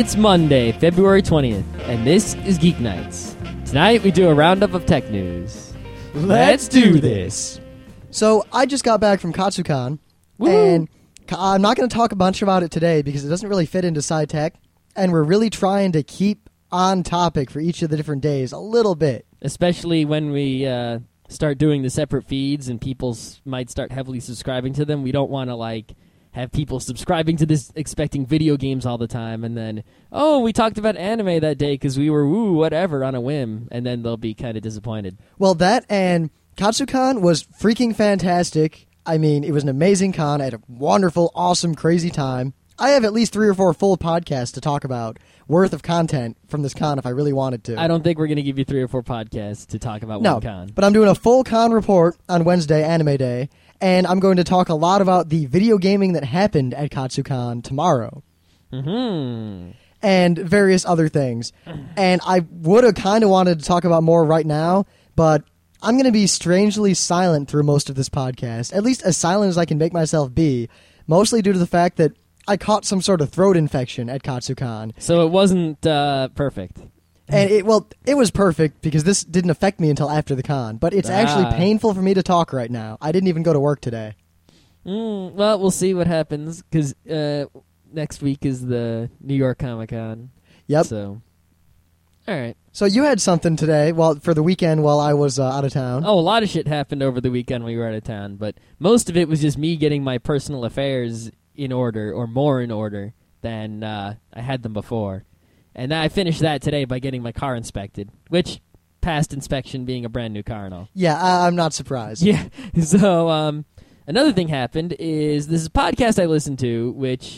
It's Monday, February 20th, and this is Geek Nights. Tonight we do a roundup of tech news. Let's do this. So, I just got back from Katsucon, Woo! and I'm not going to talk a bunch about it today because it doesn't really fit into sci tech, and we're really trying to keep on topic for each of the different days a little bit. Especially when we start doing the separate feeds and people might start heavily subscribing to them. We don't want to, have people subscribing to this expecting video games all the time, and then, oh, we talked about anime that day because we were, whatever, on a whim, and then they'll be kind of disappointed. Well, that and Katsucon was freaking fantastic. I mean, it was an amazing con. I had a wonderful, awesome, crazy time. I have at least 3 or 4 full podcasts to talk about worth of content from this con if I really wanted to. I don't think we're going to give you 3 or 4 podcasts to talk about one con. But I'm doing a full con report on Wednesday, Anime Day, and I'm going to talk a lot about the video gaming that happened at Katsucon tomorrow. Mm-hmm. And various other things. And I would have kind of wanted to talk about more right now, but I'm going to be strangely silent through most of this podcast, at least as silent as I can make myself be, mostly due to the fact that I caught some sort of throat infection at Katsucon. So it wasn't perfect. And it was perfect because this didn't affect me until after the con, but it's actually painful for me to talk right now. I didn't even go to work today. Well, we'll see what happens because next week is the New York Comic-Con. Yep. So, all right. So you had something today, for the weekend while I was out of town. Oh, a lot of shit happened over the weekend when we were out of town, but most of it was just me getting my personal affairs in order, or more in order than I had them before. And I finished that today by getting my car inspected, which passed inspection being a brand new car and all. Yeah, I'm not surprised. Yeah. So another thing happened is this is a podcast I listen to, which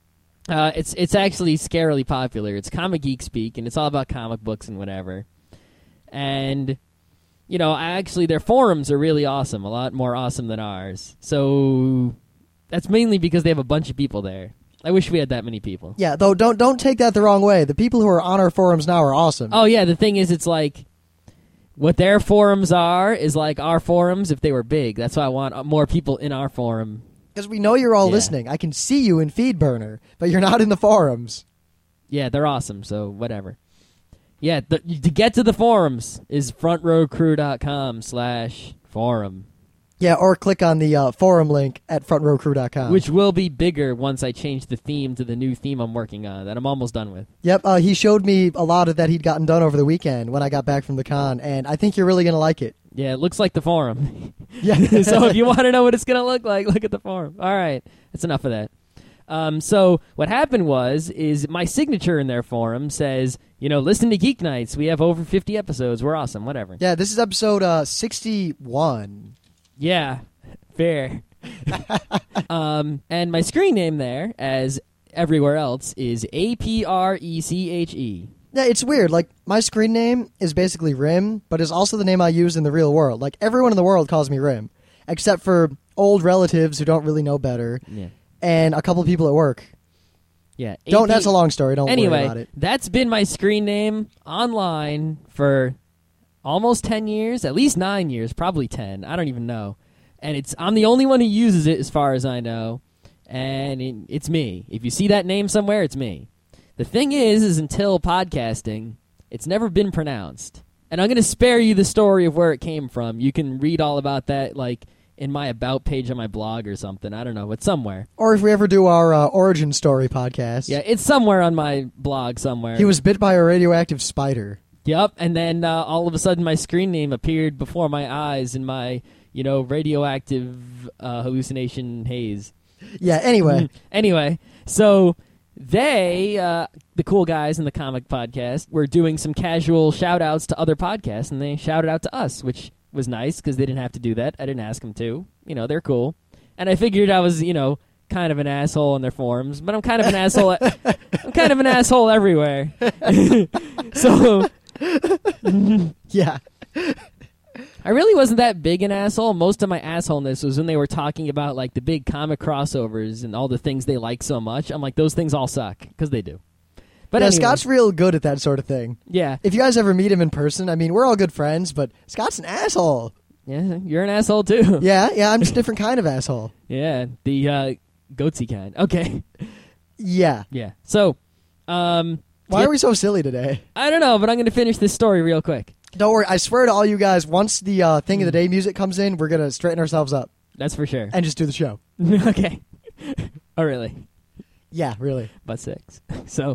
it's actually scarily popular. It's Comic Geek Speak, and it's all about comic books and whatever. And their forums are really awesome, a lot more awesome than ours. So that's mainly because they have a bunch of people there. I wish we had that many people. Yeah, though don't take that the wrong way. The people who are on our forums now are awesome. Oh yeah, the thing is, it's like what their forums are is like our forums if they were big. That's why I want more people in our forum. Because we know you're all listening. I can see you in Feedburner, but you're not in the forums. Yeah, they're awesome, so whatever. Yeah, to get to the forums is frontrowcrew.com/forum. Yeah, or click on the forum link at frontrowcrew.com. Which will be bigger once I change the theme to the new theme I'm working on that I'm almost done with. Yep, he showed me a lot of that he'd gotten done over the weekend when I got back from the con, and I think you're really going to like it. Yeah, it looks like the forum. Yeah. So if you want to know what it's going to look like, look at the forum. All right, that's enough of that. So what happened is my signature in their forum says, listen to Geek Nights. We have over 50 episodes. We're awesome, whatever. Yeah, this is episode 61. Yeah, fair. And my screen name there, as everywhere else, is APRECHE. Yeah, it's weird. Like, my screen name is basically Rim, but it's also the name I use in the real world. Like, everyone in the world calls me Rim, except for old relatives who don't really know better, and a couple people at work. Yeah. That's a long story. Don't worry about it. That's been my screen name online for almost 10 years, at least 9 years, probably 10. I don't even know. And I'm the only one who uses it as far as I know. And it's me. If you see that name somewhere, it's me. The thing is until podcasting, it's never been pronounced. And I'm going to spare you the story of where it came from. You can read all about that, in my About page on my blog or something. I don't know. It's somewhere. Or if we ever do our origin story podcast. Yeah, it's somewhere on my blog somewhere. He was bit by a radioactive spider. Yep, and then all of a sudden my screen name appeared before my eyes in my, radioactive hallucination haze. Yeah, anyway. Anyway, so they, the cool guys in the comic podcast, were doing some casual shout-outs to other podcasts, and they shouted out to us, which was nice because they didn't have to do that. I didn't ask them to. They're cool. And I figured I was, kind of an asshole in their forums, but I'm kind of an asshole. I'm kind of an asshole everywhere. So... Yeah. I really wasn't that big an asshole. Most of my assholeness was when they were talking about the big comic crossovers and all the things they like so much. I'm like, those things all suck, because they do. But anyway. Scott's real good at that sort of thing. Yeah. If you guys ever meet him in person, I mean, we're all good friends, but Scott's an asshole. Yeah, you're an asshole too. Yeah, I'm just a different kind of asshole. Yeah, the goatsy kind. Okay. Yeah. Yeah. So Why are we so silly today? I don't know, but I'm going to finish this story real quick. Don't worry. I swear to all you guys, once the thing of the day music comes in, we're going to straighten ourselves up That's for sure. and just do the show. Okay. Oh, really? Yeah, really. But 6. So,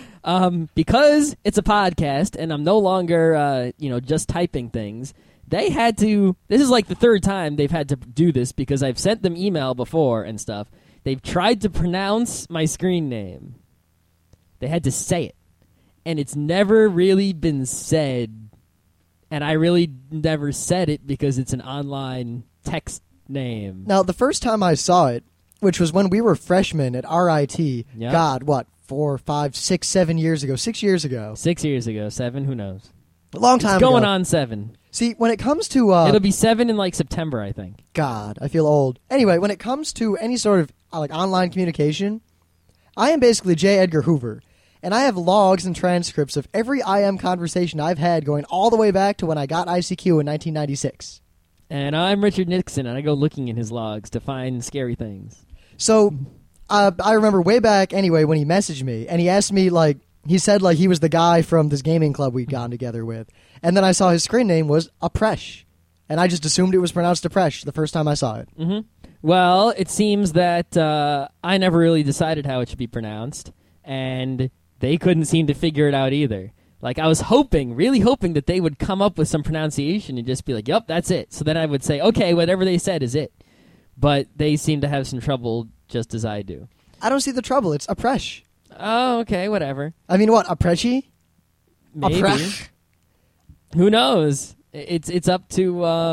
because it's a podcast and I'm no longer, just typing things, they had to. This is like the third time they've had to do this because I've sent them email before and stuff. They've tried to pronounce my screen name. They had to say it. And it's never really been said. And I really never said it because it's an online text name. Now, the first time I saw it, which was when we were freshmen at RIT, Yep. God, what, 4, 5, 6, 7 years ago? 6 years ago. 6 years ago. 7, who knows? A long time It's going ago. on 7. See, when it comes to... It'll be 7 in like September, I think. God, I feel old. Anyway, when it comes to any sort of like online communication, I am basically J. Edgar Hoover, and I have logs and transcripts of every IM conversation I've had going all the way back to when I got ICQ in 1996. And I'm Richard Nixon, and I go looking in his logs to find scary things. So, I remember way back anyway when he messaged me, and he asked me, like, he said, like, he was the guy from this gaming club we'd gone together with. And then I saw his screen name was Apresh. And I just assumed it was pronounced Apresh the first time I saw it. Mm-hmm. Well, it seems that I never really decided how it should be pronounced, and they couldn't seem to figure it out either. Like, I was really hoping that they would come up with some pronunciation and just be like, yup, that's it. So then I would say, okay, whatever they said is it. But they seem to have some trouble just as I do. I don't see the trouble. It's Apresh. Oh, okay, whatever. I mean, what, Apreshi? Maybe. Apresh? Who knows? It's up to,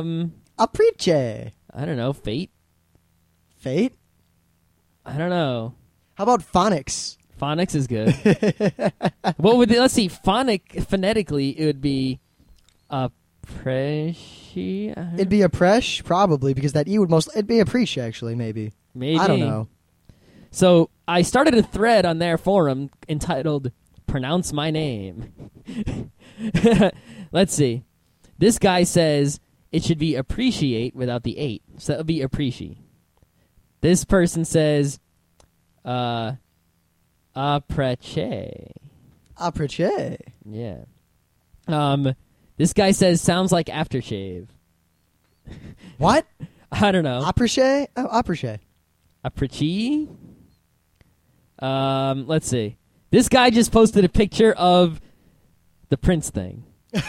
Apreche. I don't know, fate? Fate? I don't know. How about phonics? Phonics is good. What would let's see, phonetically it would be Apreshi. It'd be Apresh, probably, because that E would it'd be Apresh, actually, maybe. Maybe. I don't know. So I started a thread on their forum entitled "Pronounce My Name." Let's see. This guy says it should be appreciate without the 8, so that would be appreciate. This person says Apreche. Apreche. Yeah. This guy says sounds like aftershave. What? I don't know. Apreche? Oh, Apreche. Aprechi? Let's see. This guy just posted a picture of the Prince thing.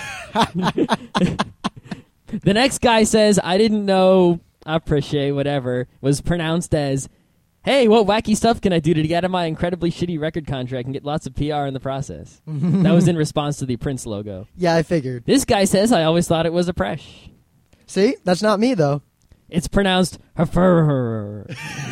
The next guy says, I didn't know Apreche, whatever, was pronounced as, hey, what wacky stuff can I do to get out of my incredibly shitty record contract and get lots of PR in the process? That was in response to the Prince logo. Yeah, I figured. This guy says, I always thought it was Apresh. See? That's not me, though. It's pronounced Hafer.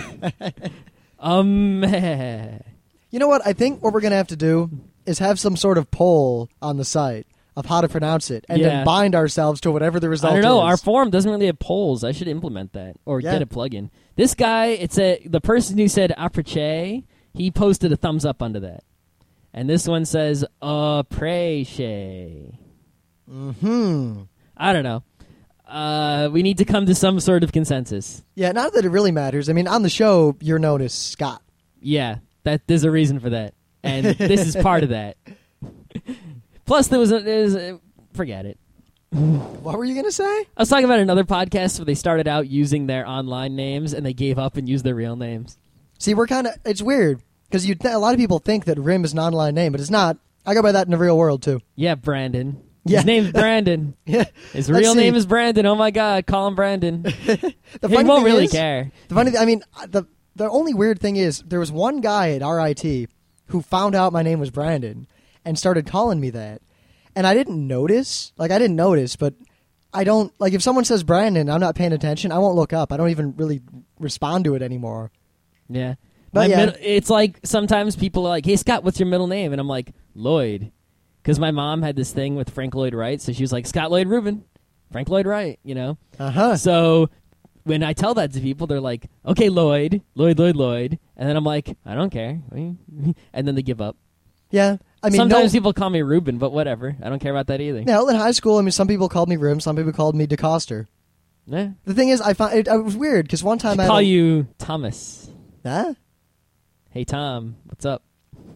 You know what? I think what we're going to have to do is have some sort of poll on the site of how to pronounce it, and then bind ourselves to whatever the result is. I don't know. Our forum doesn't really have polls. I should implement that or get a plugin. This guy, the person who said Apreche, he posted a thumbs up under that. And this one says Apreche. Mm-hmm. I don't know. We need to come to some sort of consensus. Yeah, not that it really matters. I mean, on the show, you're known as Scott. Yeah, there's a reason for that. And this is part of that. Plus, forget it. What were you going to say? I was talking about another podcast where they started out using their online names and they gave up and used their real names. See, it's weird because a lot of people think that Rim is an online name, but it's not. I go by that in the real world, too. Yeah, Brandon. Yeah. His name's Brandon. Yeah. His real name is Brandon. Oh, my God. Call him Brandon. He won't really care. The only weird thing is there was one guy at RIT who found out my name was Brandon and started calling me that. And I didn't notice. Like, I didn't notice, but I don't... Like, if someone says Brandon, I'm not paying attention. I won't look up. I don't even really respond to it anymore. Yeah. But it's like sometimes people are like, hey, Scott, what's your middle name? And I'm like, Lloyd. Because my mom had this thing with Frank Lloyd Wright, so she was like, Scott Lloyd Rubin. Frank Lloyd Wright, you know? Uh-huh. So when I tell that to people, they're like, okay, Lloyd. And then I'm like, I don't care. And then they give up. Yeah. I mean, sometimes people call me Ruben, but whatever. I don't care about that either. Yeah, in high school, I mean, some people called me Rim, some people called me DeCoster. Yeah. The thing is, I found it was weird because one time I call you Thomas. Huh? Hey, Tom, what's up?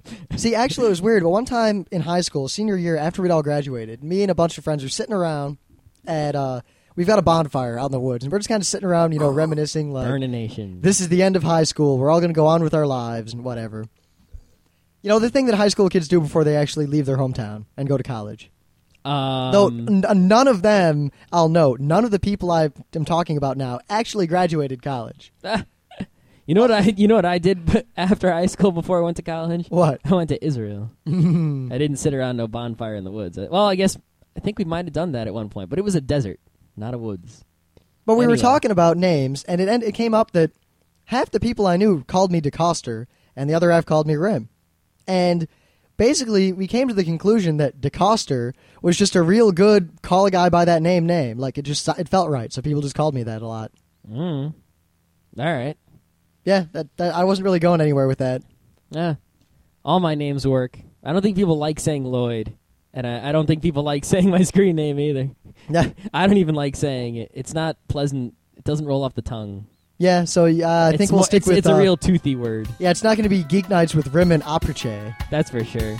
See, actually, it was weird. But one time in high school, senior year, after we'd all graduated, me and a bunch of friends were sitting around at we've got a bonfire out in the woods, and we're just kind of sitting around, reminiscing like, Burn a nation. this is the end of high school. We're all going to go on with our lives and whatever. The thing that high school kids do before they actually leave their hometown and go to college. Though none of them, I'll note, none of the people I am talking about now actually graduated college. You know what I did after high school before I went to college? What? I went to Israel. I didn't sit around no bonfire in the woods. Well, I think we might have done that at one point, but it was a desert, not a woods. But we were Anyway. talking about names, and it came up that half the people I knew called me DeCoster, and the other half called me Rim. And basically, we came to the conclusion that DeCoster was just a real good call a guy by that name. Like, it felt right, so people just called me that a lot. All right. Yeah, that I wasn't really going anywhere with that. Yeah. All my names work. I don't think people like saying Lloyd, and I don't think people like saying my screen name either. Yeah, I don't even like saying it. It's not pleasant. It doesn't roll off the tongue. yeah. So I think we'll stick with. It's a real toothy word. Yeah, it's not going to be Geek Nights with Rim and Apriche. That's for sure.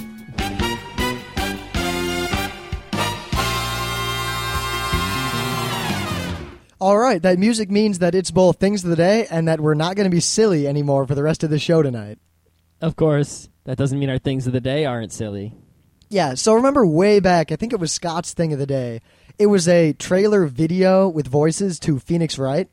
All right, that music means that it's both things of the day and that we're not going to be silly anymore for the rest of the show tonight. Of course, that doesn't mean our things of the day aren't silly. Yeah, so remember way back, I think it was Scott's thing of the day. It was a trailer video with voices to Phoenix Wright.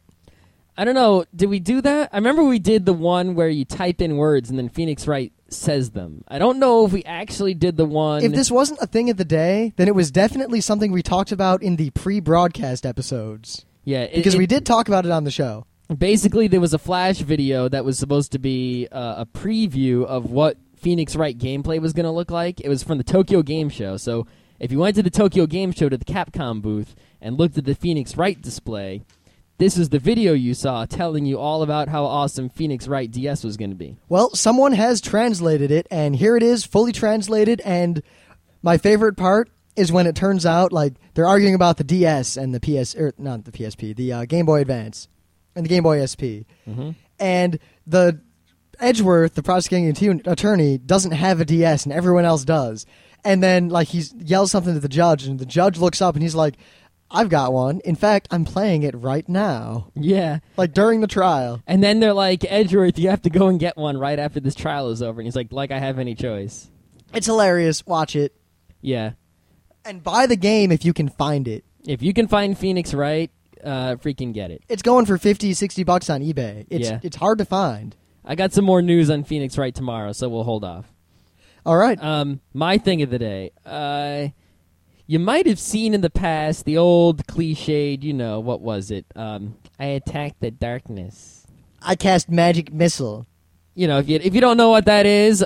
I don't know. Did we do that? I remember we did the one where you type in words and then Phoenix Wright says them. I don't know if we actually did the one. If this wasn't a thing of the day, then it was definitely something we talked about in the pre-broadcast episodes. Yeah, Because we did talk about it on the show. Basically, there was a flash video that was supposed to be a preview of what Phoenix Wright gameplay was going to look like. It was from the Tokyo Game Show. So if you went to the Tokyo Game Show to the Capcom booth and looked at the Phoenix Wright display, this is the video you saw telling you all about how awesome Phoenix Wright DS was going to be. Well, someone has translated it, and here it is, fully translated, and my favorite part is when it turns out, like, they're arguing about the DS and the not the PSP, the Game Boy Advance and the Game Boy SP. Mm-hmm. And the Edgeworth, the prosecuting attorney, doesn't have a DS and everyone else does. And then, like, he yells something to the judge, and the judge looks up and he's like, I've got one. In fact, I'm playing it right now. Yeah. Like, during the trial. And then they're like, Edgeworth, you have to go and get one right after this trial is over. And he's like I have any choice. It's hilarious. Watch it. Yeah. And buy the game if you can find it. If you can find Phoenix Wright, freaking get it. It's going for $50, $60 on eBay. It's hard to find. I got some more news on Phoenix Wright tomorrow, so we'll hold off. All right. My thing of the day. You might have seen in the past the old cliched, what was it? I attacked the darkness. I cast magic missile. If you don't know what that is,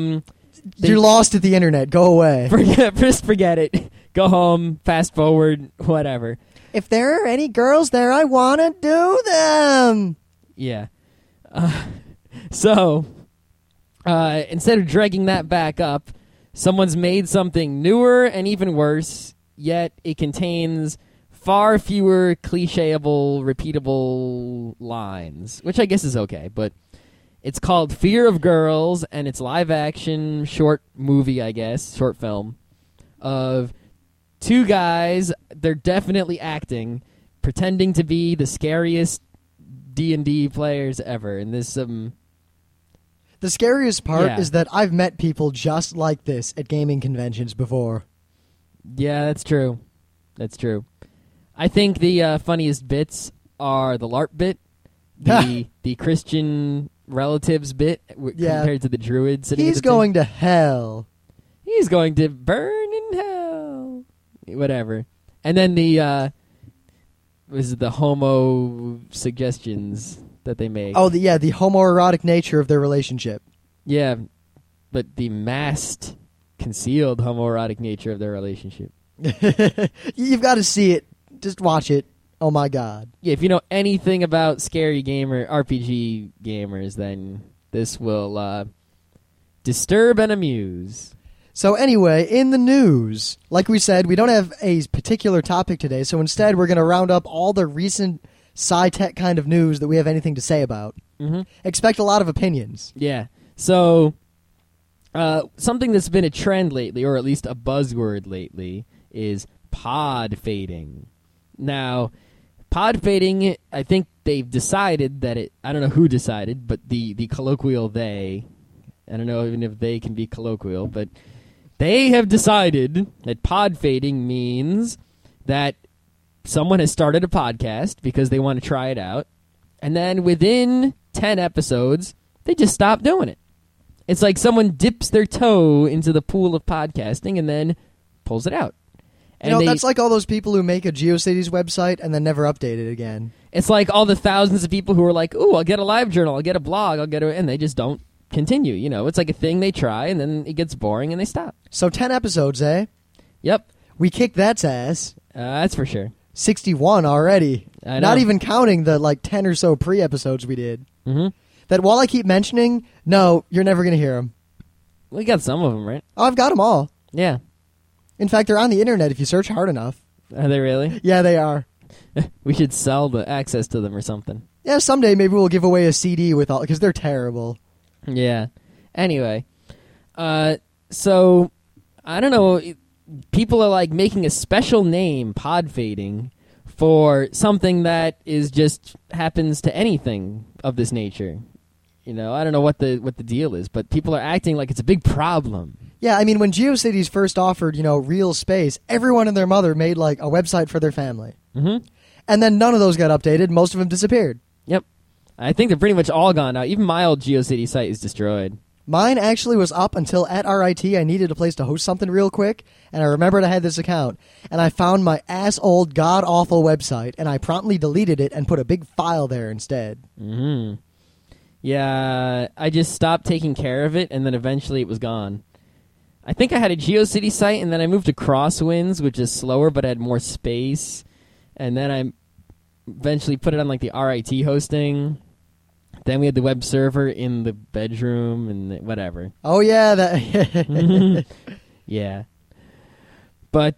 You're lost at the internet. Go away. forget it. Go home, fast forward, whatever. If there are any girls there, I want to do them. Yeah. So, instead of dragging that back up, someone's made something newer and even worse, yet it contains far fewer clichéable, repeatable lines, which I guess is okay, but it's called Fear of Girls, and it's live-action short movie, I guess, short film, of two guys, they're definitely acting, pretending to be the scariest D&D players ever, and this, The scariest part Yeah. is that I've met people just like this at gaming conventions before. Yeah, that's true. That's true. I think the funniest bits are the LARP bit, the Christian relatives bit Yeah. compared to the druid sitting. He's at the going to hell. He's going to burn in hell. Whatever. And then the homo suggestions that they make. Oh, the homoerotic nature of their relationship. Yeah, but the masked, concealed homoerotic nature of their relationship. You've got to see it. Just watch it. Oh my God. Yeah, if you know anything about scary gamer RPG gamers, then this will disturb and amuse. So anyway, in the news, like we said, we don't have a particular topic today, so instead we're going to round up all the recent sci-tech kind of news that we have anything to say about. Mm-hmm. Expect a lot of opinions. Yeah. So, Something that's been a trend lately, or at least a buzzword lately, is pod fading. Now, pod fading, I think they've decided that I don't know who decided, but the colloquial they, I don't know even if they can be colloquial, but they have decided that pod fading means that someone has started a podcast because they want to try it out, and then within 10 episodes, they just stop doing it. It's like someone dips their toe into the pool of podcasting and then pulls it out. And that's like all those people who make a GeoCities website and then never update it again. It's like all the thousands of people who are like, ooh, I'll get a live journal, I'll get a blog, and they just don't continue. It's like a thing they try, and then it gets boring, and they stop. So 10 episodes, eh? Yep. We kicked that's ass. That's for sure. 61 already. I know. Not even counting the 10 or so pre-episodes we did. Mm-hmm. That while I keep mentioning, no, you're never going to hear them. We got some of them, right? Oh, I've got them all. Yeah. In fact, they're on the internet if you search hard enough. Are they really? Yeah, they are. We should sell the access to them or something. Yeah, someday maybe we'll give away a CD with all, because they're terrible. Yeah. Anyway, so I don't know. People are like making a special name, pod fading, for something that is just happens to anything of this nature. I don't know what the deal is, but people are acting like it's a big problem. Yeah, I mean, when GeoCities first offered, real space, everyone and their mother made a website for their family. Mm-hmm. And then none of those got updated. Most of them disappeared. Yep. I think they're pretty much all gone now. Even my old GeoCities site is destroyed. Mine actually was up until at RIT I needed a place to host something real quick, and I remembered I had this account, and I found my ass-old, god-awful website, and I promptly deleted it and put a big file there instead. Mm-hmm. Yeah, I just stopped taking care of it, and then eventually it was gone. I think I had a GeoCities site, and then I moved to Crosswinds, which is slower but had more space, and then I eventually put it on the RIT hosting. Then we had the web server in the bedroom and whatever. Oh, yeah. That. Yeah. But,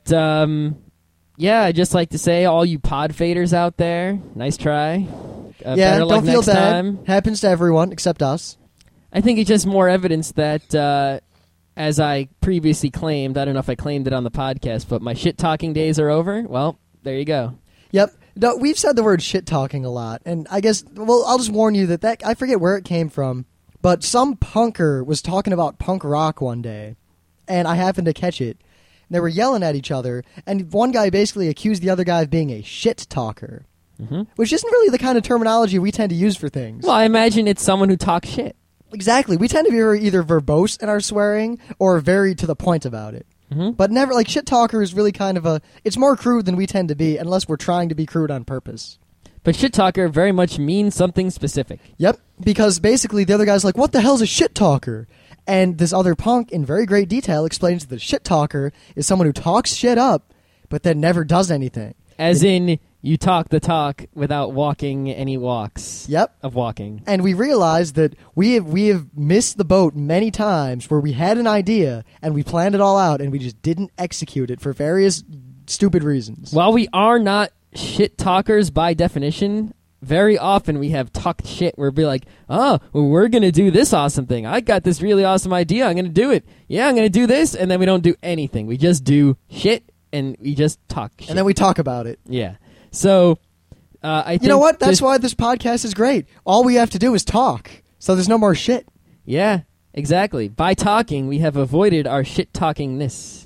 yeah, I'd just like to say, all you pod faders out there, nice try. Yeah, don't feel bad. Time. Happens to everyone except us. I think it's just more evidence that, as I previously claimed, I don't know if I claimed it on the podcast, but my shit-talking days are over. Well, there you go. Yep. No, we've said the word shit-talking a lot, and I guess, I'll just warn you that I forget where it came from, but some punker was talking about punk rock one day, and I happened to catch it. They were yelling at each other, and one guy basically accused the other guy of being a shit-talker, which isn't really the kind of terminology we tend to use for things. Well, I imagine it's someone who talks shit. Exactly. We tend to be either verbose in our swearing or very to the point about it. But never, shit talker is really kind of it's more crude than we tend to be, unless we're trying to be crude on purpose. But shit talker very much means something specific. Yep, because basically the other guy's like, what the hell's a shit talker? And this other punk, in very great detail, explains that a shit talker is someone who talks shit up, but then never does anything. As in, you talk the talk without walking any walks. Yep. Of walking. And we realized that we have missed the boat many times where we had an idea and we planned it all out and we just didn't execute it for various stupid reasons. While we are not shit talkers by definition, very often we have talked shit where we'll be like, oh, well, we're going to do this awesome thing. I got this really awesome idea. I'm going to do it. Yeah, I'm going to do this. And then we don't do anything. We just do shit and we just talk shit. And then we talk about it. Yeah. So, I think... You know what? That's why this podcast is great. All we have to do is talk. So there's no more shit. Yeah, exactly. By talking, we have avoided our shit-talkingness.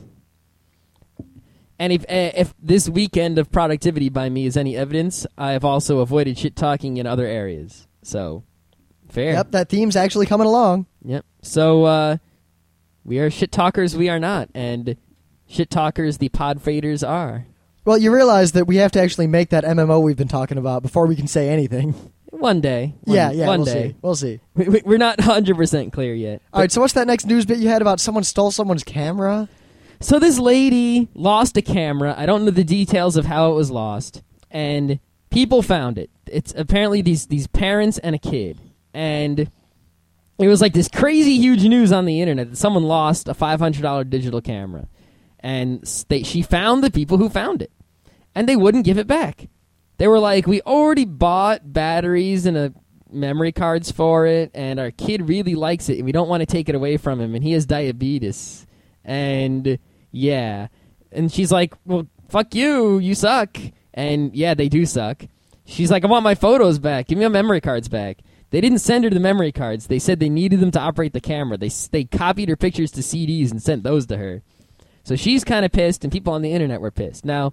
And if this weekend of productivity by me is any evidence, I have also avoided shit-talking in other areas. So, fair. Yep, that theme's actually coming along. Yep. So, we are shit-talkers, we are not. And shit-talkers, the pod faders are. Well, you realize that we have to actually make that MMO we've been talking about before we can say anything. One day. One we'll day. We'll see. We're not 100% clear yet. All right, so what's that next news bit you had about someone stole someone's camera? So this lady lost a camera. I don't know the details of how it was lost. And people found it. It's apparently these parents and a kid. And it was like this crazy huge news on the internet that someone lost a $500 digital camera. And she found the people who found it. And they wouldn't give it back. They were like, we already bought batteries and a memory cards for it, and our kid really likes it, and we don't want to take it away from him, and he has diabetes. And, yeah. And she's like, well, fuck you, you suck. And, yeah, they do suck. She's like, I want my photos back. Give me my memory cards back. They didn't send her the memory cards. They said they needed them to operate the camera. They copied her pictures to CDs and sent those to her. So she's kind of pissed, and people on the internet were pissed. Now,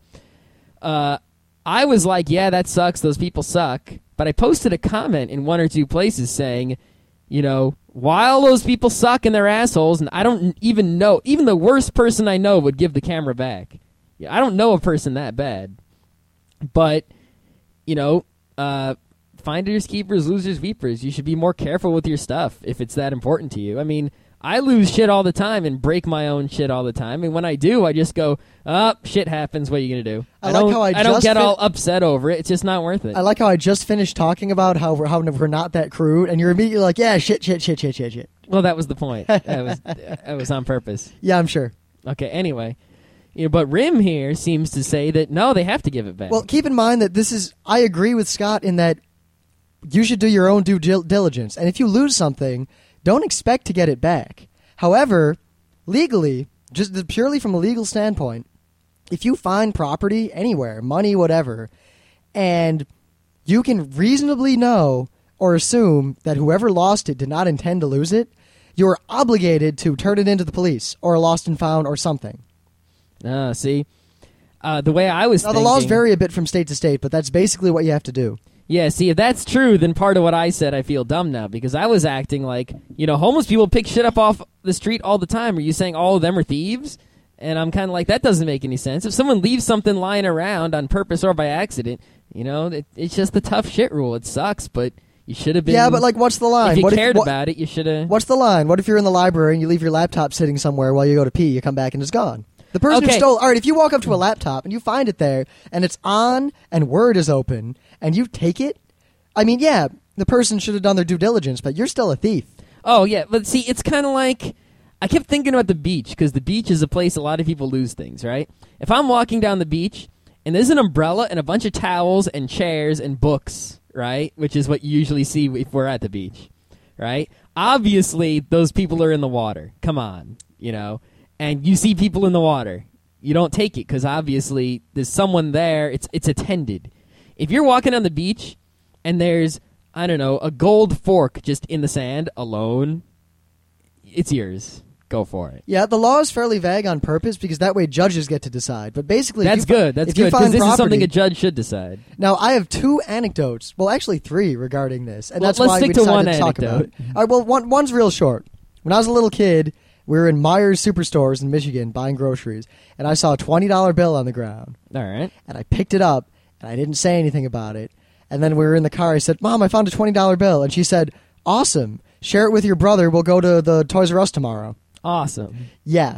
I was like, yeah, that sucks. Those people suck. But I posted a comment in one or two places saying, you know, while those people suck and they're assholes, and I don't even know, even the worst person I know would give the camera back. I don't know a person that bad. But, you know, finders, keepers, losers, weepers. You should be more careful with your stuff if it's that important to you. I mean, I lose shit all the time and break my own shit all the time. And when I do, I just go, shit happens. What are you going to do? I don't get all upset over it. It's just not worth it. I like how I just finished talking about how we're not that crude, and you're immediately like, yeah, shit. Well, that was the point. That was on purpose. Yeah, I'm sure. Okay, anyway. You know, but Rim here seems to say that, no, they have to give it back. Well, keep in mind that I agree with Scott in that you should do your own due diligence. And if you lose something, don't expect to get it back. However, legally, just purely from a legal standpoint, if you find property anywhere, money, whatever, and you can reasonably know or assume that whoever lost it did not intend to lose it, you're obligated to turn it into the police or lost and found or something. See? The way I was thinking... the laws vary a bit from state to state, but that's basically what you have to do. Yeah, see, if that's true, then part of what I said, I feel dumb now, because I was acting like, you know, homeless people pick shit up off the street all the time. Are you saying all of them are thieves? And I'm kind of like, that doesn't make any sense. If someone leaves something lying around on purpose or by accident, you know, it's just the tough shit rule. It sucks, but you should have been... Yeah, but, like, what's the line? If you cared about it, you should have... What's the line? What if you're in the library and you leave your laptop sitting somewhere while you go to pee, you come back and it's gone? The person who stole... All right, if you walk up to a laptop and you find it there, and it's on, and Word is open, and you take it, I mean, yeah, the person should have done their due diligence, but you're still a thief. Oh, yeah, but see, it's kind of like... I kept thinking about the beach, because the beach is a place a lot of people lose things, right? If I'm walking down the beach, and there's an umbrella and a bunch of towels and chairs and books, right? Which is what you usually see if we're at the beach, right? Obviously, those people are in the water. Come on, you know? And you see people in the water. You don't take it, because obviously there's someone there. It's attended. If you're walking on the beach, and there's, I don't know, a gold fork just in the sand alone, it's yours. Go for it. Yeah, the law is fairly vague on purpose because that way judges get to decide. But basically... That's good, because this is something a judge should decide. Now, I have two anecdotes, well, actually three regarding this, and that's let's why stick we to decided one to talk anecdote. about it. All right, well, one's real short. When I was a little kid, we were in Myers Superstores in Michigan buying groceries, and I saw a $20 bill on the ground. All right. And I picked it up, and I didn't say anything about it. And then we were in the car. I said, Mom, I found a $20 bill. And she said, awesome. Share it with your brother. We'll go to the Toys R Us tomorrow. Awesome. Yeah.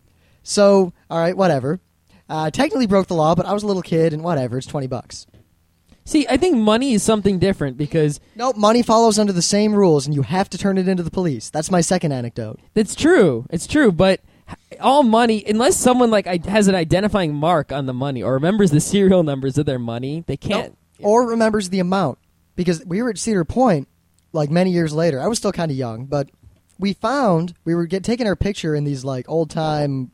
So, all right, whatever. Technically broke the law, but I was a little kid, and whatever. It's $20. See, I think money is something different because... Nope, money follows under the same rules, and you have to turn it into the police. That's my second anecdote. It's true. It's true, but all money, unless someone like has an identifying mark on the money or remembers the serial numbers of their money, they can't... Nope. Or remembers the amount. Because we were at Cedar Point, like, many years later. I was still kind of young, but we were taking our picture in these, like, old-time...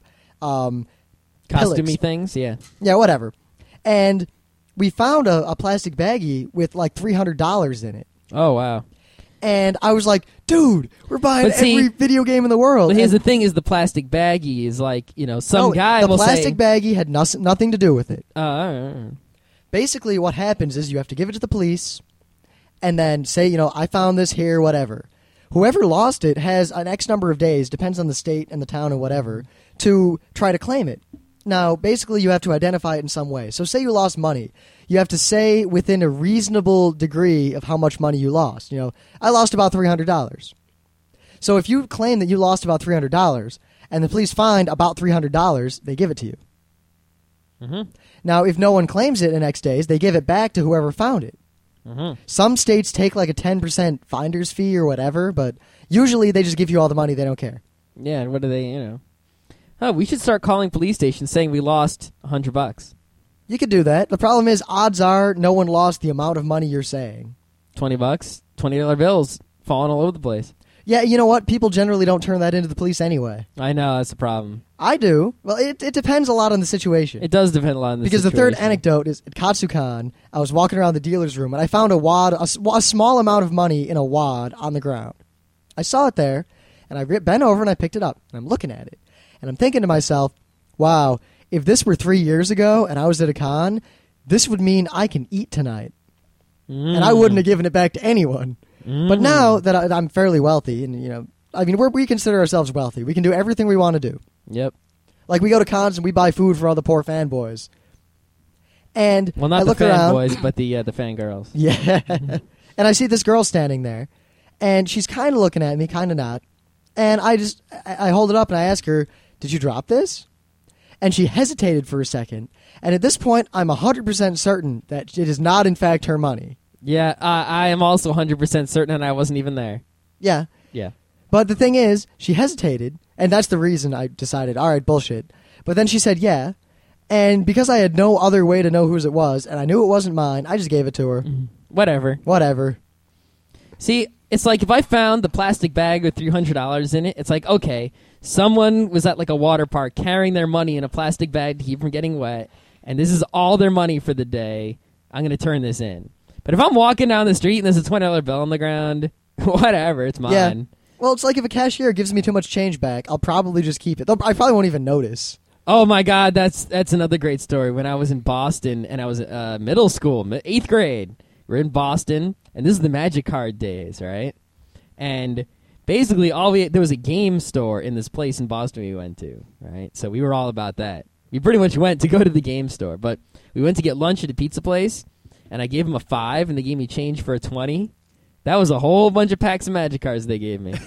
costumey things, yeah. Yeah, whatever. And we found a plastic baggie with, like, $300 in it. Oh, wow. And I was like, dude, we're buying every video game in the world. But here's the thing is the plastic baggie is like, you know, guy will say... the plastic baggie had nothing to do with it. All right. Basically, what happens is you have to give it to the police and then say, you know, I found this here, whatever. Whoever lost it has an X number of days, depends on the state and the town and whatever, to try to claim it. Now, basically, you have to identify it in some way. So say you lost money. You have to say within a reasonable degree of how much money you lost. You know, I lost about $300. So if you claim that you lost about $300 and the police find about $300, they give it to you. Mm-hmm. Now, if no one claims it in X days, they give it back to whoever found it. Mm-hmm. Some states take like a 10% finder's fee or whatever, but usually they just give you all the money. They don't care. Yeah, what do they, you know? Oh, we should start calling police stations saying we lost $100. You could do that. The problem is, odds are no one lost the amount of money you're saying. $20? $20 bills falling all over the place. Yeah, you know what? People generally don't turn that into the police anyway. I know, that's the problem. I do. Well, it depends a lot on the situation. It does depend a lot on the Because situation. the third anecdote is at Katsukan, I was walking around the dealer's room, and I found a small amount of money in a wad on the ground. I saw it there, and I bent over and I picked it up, and I'm looking at it. And I'm thinking to myself, wow, if this were 3 years ago and I was at a con, this would mean I can eat tonight. And I wouldn't have given it back to anyone. But now that I'm fairly wealthy, and, you know, I mean, we consider ourselves wealthy. We can do everything we want to do. Yep. Like, we go to cons and we buy food for all the poor fanboys. And Well, not I the look around. fanboys, but the fangirls. Yeah. And I see this girl standing there, and she's kind of looking at me, kind of not. And I hold it up and I ask her, did you drop this? And she hesitated for a second. And at this point, I'm 100% certain that it is not, in fact, her money. Yeah, I am also 100% certain, and I wasn't even there. Yeah. Yeah. But the thing is, she hesitated, and that's the reason I decided, all right, bullshit. But then she said, yeah. And because I had no other way to know whose it was, and I knew it wasn't mine, I just gave it to her. Whatever. Whatever. See, it's like if I found the plastic bag with $300 in it, it's like, okay, someone was at like a water park carrying their money in a plastic bag to keep from getting wet, and this is all their money for the day. I'm going to turn this in. But if I'm walking down the street and there's a $20 bill on the ground, whatever, it's mine. Yeah. Well, it's like if a cashier gives me too much change back, I'll probably just keep it. I probably won't even notice. Oh my God, that's another great story. When I was in Boston and I was middle school, 8th grade, we're in Boston, and this is the Magic Card days, right? And basically, there was a game store in this place in Boston we went to, right? So we were all about that. We pretty much went to go to the game store, but we went to get lunch at a pizza place, and I gave them a $5, and they gave me change for a $20. That was a whole bunch of packs of Magic Cards they gave me.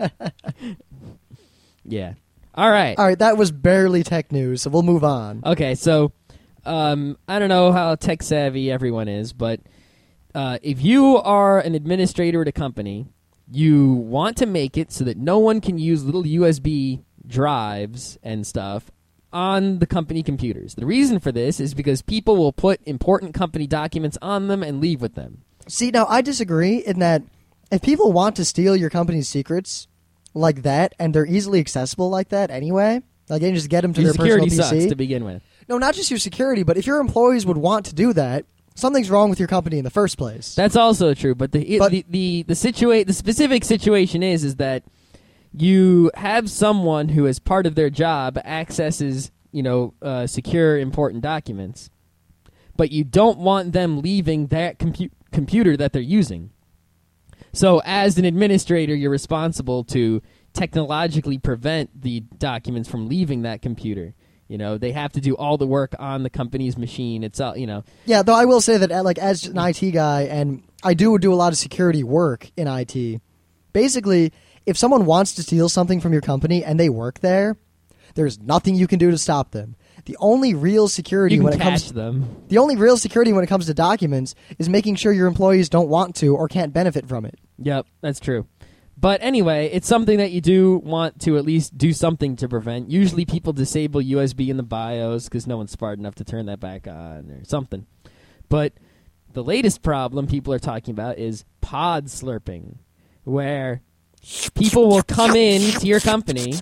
Yeah. All right. All right, that was barely tech news, so we'll move on. Okay, so I don't know how tech savvy everyone is, but if you are an administrator at a company, you want to make it so that no one can use little USB drives and stuff on the company computers. The reason for this is because people will put important company documents on them and leave with them. See, now, I disagree in that if people want to steal your company's secrets like that, and they're easily accessible like that anyway, like, you can just get them to Your their personal security PC. sucks to begin with. No, not just your security, but if your employees would want to do that, something's wrong with your company in the first place. That's also true, but the specific situation is that you have someone who, as part of their job, accesses secure important documents, but you don't want them leaving that computer that they're using. So, as an administrator, you're responsible to technologically prevent the documents from leaving that computer. You know, they have to do all the work on the company's machine. It's all, Yeah, though I will say that, like, as an IT guy, and I do a lot of security work in IT, basically, if someone wants to steal something from your company and they work there, there's nothing you can do to stop them. The only real security you can when it catch comes them. The only real security when it comes to documents is making sure your employees don't want to or can't benefit from it. Yep, that's true. But anyway, it's something that you do want to at least do something to prevent. Usually people disable USB in the BIOS because no one's smart enough to turn that back on or something. But the latest problem people are talking about is pod slurping, where people will come in to your company,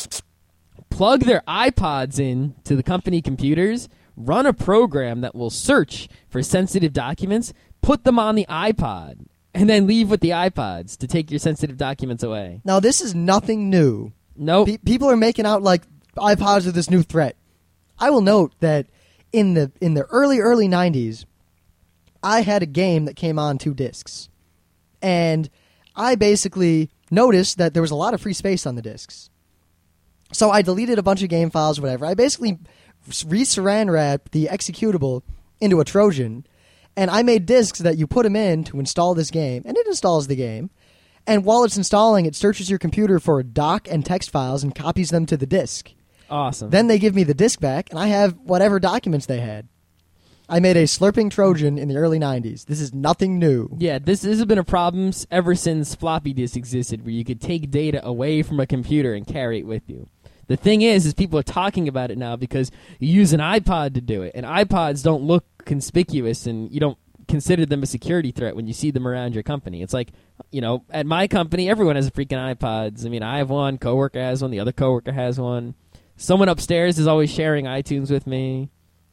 plug their iPods in to the company computers, run a program that will search for sensitive documents, put them on the iPod, and then leave with the iPods to take your sensitive documents away. Now, this is nothing new. Nope. People are making out like iPods are this new threat. I will note that in the early 90s, I had a game that came on 2 discs. And I basically noticed that there was a lot of free space on the discs. So I deleted a bunch of game files, whatever. I basically re-saran wrapped the executable into a Trojan, and I made disks that you put them in to install this game, and it installs the game. And while it's installing, it searches your computer for doc and text files and copies them to the disk. Awesome. Then they give me the disk back, and I have whatever documents they had. I made a slurping Trojan in the early 90s. This is nothing new. Yeah, this has been a problem ever since floppy disks existed, where you could take data away from a computer and carry it with you. The thing is people are talking about it now because you use an iPod to do it, and iPods don't look conspicuous, and you don't consider them a security threat when you see them around your company. It's like, at my company, everyone has a freaking iPods. I mean, I have one, coworker has one, the other coworker has one. Someone upstairs is always sharing iTunes with me,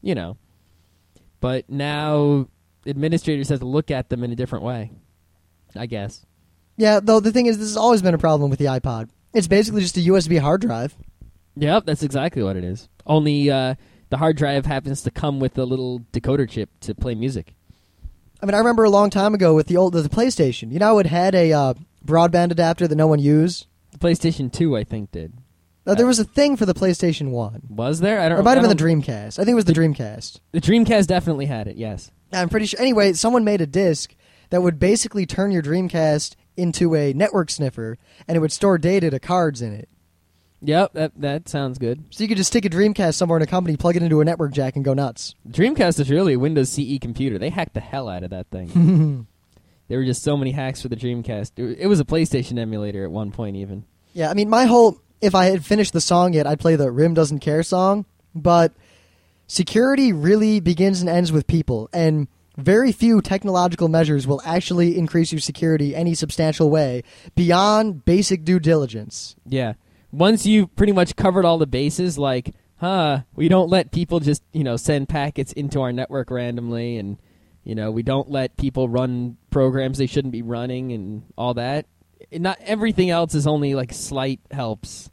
But now administrators have to look at them in a different way, I guess. Yeah, though the thing is, this has always been a problem with the iPod. It's basically just a USB hard drive. Yep, that's exactly what it is. Only the hard drive happens to come with a little decoder chip to play music. I mean, I remember a long time ago with the PlayStation. It had a broadband adapter that no one used. The PlayStation 2, I think, did. There was a thing for the PlayStation 1. Was there? Or it might have been the Dreamcast. I think it was the Dreamcast. The Dreamcast definitely had it, yes. I'm pretty sure. Anyway, someone made a disc that would basically turn your Dreamcast into a network sniffer, and it would store data to cards in it. Yep, that sounds good. So you could just stick a Dreamcast somewhere in a company, plug it into a network jack, and go nuts. Dreamcast is really a Windows CE computer. They hacked the hell out of that thing. There were just so many hacks for the Dreamcast. It was a PlayStation emulator at one point, even. Yeah, I mean, if I had finished the song yet, I'd play the Rim Doesn't Care song, but security really begins and ends with people, and very few technological measures will actually increase your security any substantial way beyond basic due diligence. Yeah. Once you've pretty much covered all the bases, like, we don't let people just, send packets into our network randomly, and, we don't let people run programs they shouldn't be running and all that. Not everything else is only, like, slight helps.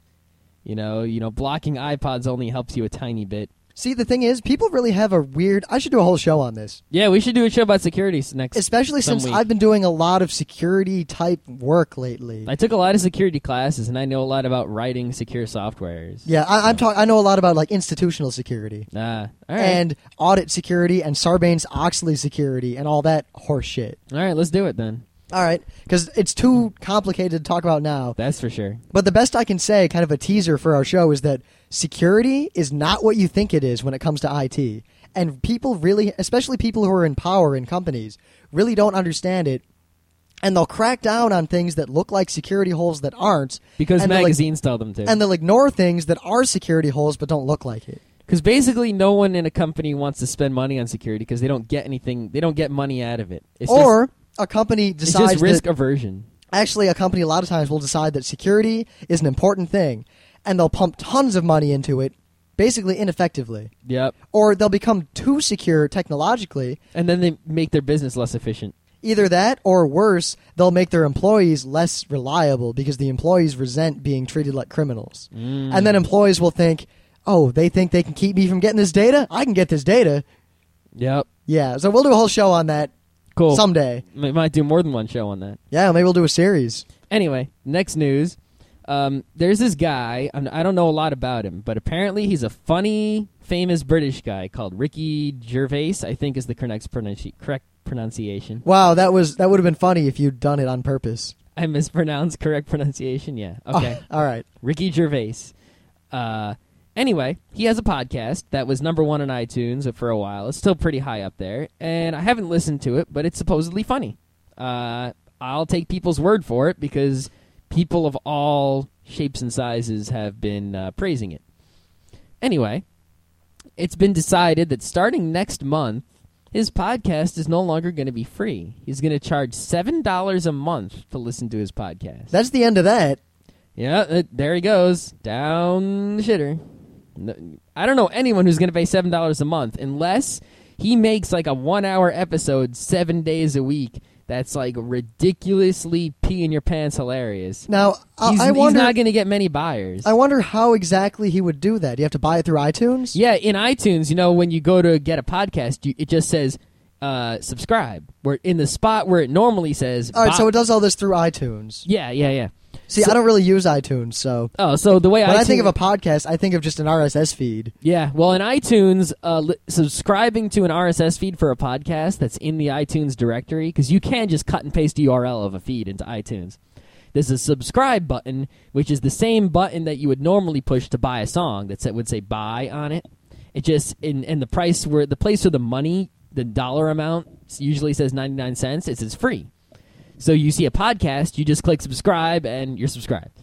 Blocking iPods only helps you a tiny bit. See, the thing is, people really have a weird... I should do a whole show on this. Yeah, we should do a show about security next Especially since week. I've been doing a lot of security-type work lately. I took a lot of security classes, and I know a lot about writing secure softwares. Yeah, I know a lot about, like, institutional security. All right. And audit security and Sarbanes-Oxley security and all that horse shit. All right, let's do it then. All right, because it's too complicated to talk about now. That's for sure. But the best I can say, kind of a teaser for our show, is that security is not what you think it is when it comes to IT. And people really, especially people who are in power in companies, really don't understand it. And they'll crack down on things that look like security holes that aren't. Because magazines tell them to. And they'll ignore things that are security holes but don't look like it. Because basically no one in a company wants to spend money on security because they don't get anything, they don't get money out of it. A company decides it's just risk aversion. Actually, a company a lot of times will decide that security is an important thing, and they'll pump tons of money into it, basically ineffectively. Yep. Or they'll become too secure technologically. And then they make their business less efficient. Either that, or worse, they'll make their employees less reliable because the employees resent being treated like criminals. And then employees will think, oh, they think they can keep me from getting this data? I can get this data. Yep. Yeah, so we'll do a whole show on that. Cool. Someday. We might do more than one show on that. Yeah, maybe we'll do a series. Anyway, next news. There's this guy, I don't know a lot about him, but apparently he's a funny, famous British guy called Ricky Gervais, I think is the correct pronunciation. Wow, that would have been funny if you'd done it on purpose. I mispronounced correct pronunciation? Yeah. Okay. All right. Ricky Gervais. Anyway, he has a podcast that was number 1 on iTunes for a while. It's still pretty high up there, and I haven't listened to it, but it's supposedly funny. I'll take people's word for it because people of all shapes and sizes have been praising it. Anyway, it's been decided that starting next month, his podcast is no longer going to be free. He's going to charge $7 a month to listen to his podcast. That's the end of that. Yeah, there he goes. Down the shitter. I don't know anyone who's going to pay $7 a month unless he makes like a 1-hour episode 7 days a week. That's like ridiculously pee in your pants hilarious. Now, he's not going to get many buyers. I wonder how exactly he would do that. Do you have to buy it through iTunes? Yeah, in iTunes, when you go to get a podcast, it just says subscribe. Where in the spot where it normally says... All right, so it does all this through iTunes. Yeah. See, I don't really use iTunes, so... Oh, so the way when I think of a podcast, I think of just an RSS feed. Yeah, well, in iTunes, subscribing to an RSS feed for a podcast that's in the iTunes directory, because you can just cut and paste the URL of a feed into iTunes. There's a subscribe button, which is the same button that you would normally push to buy a song that would say buy on it. It just, and the place where the money, the dollar amount, usually says 99 cents, it says free. So you see a podcast, you just click subscribe, and you're subscribed.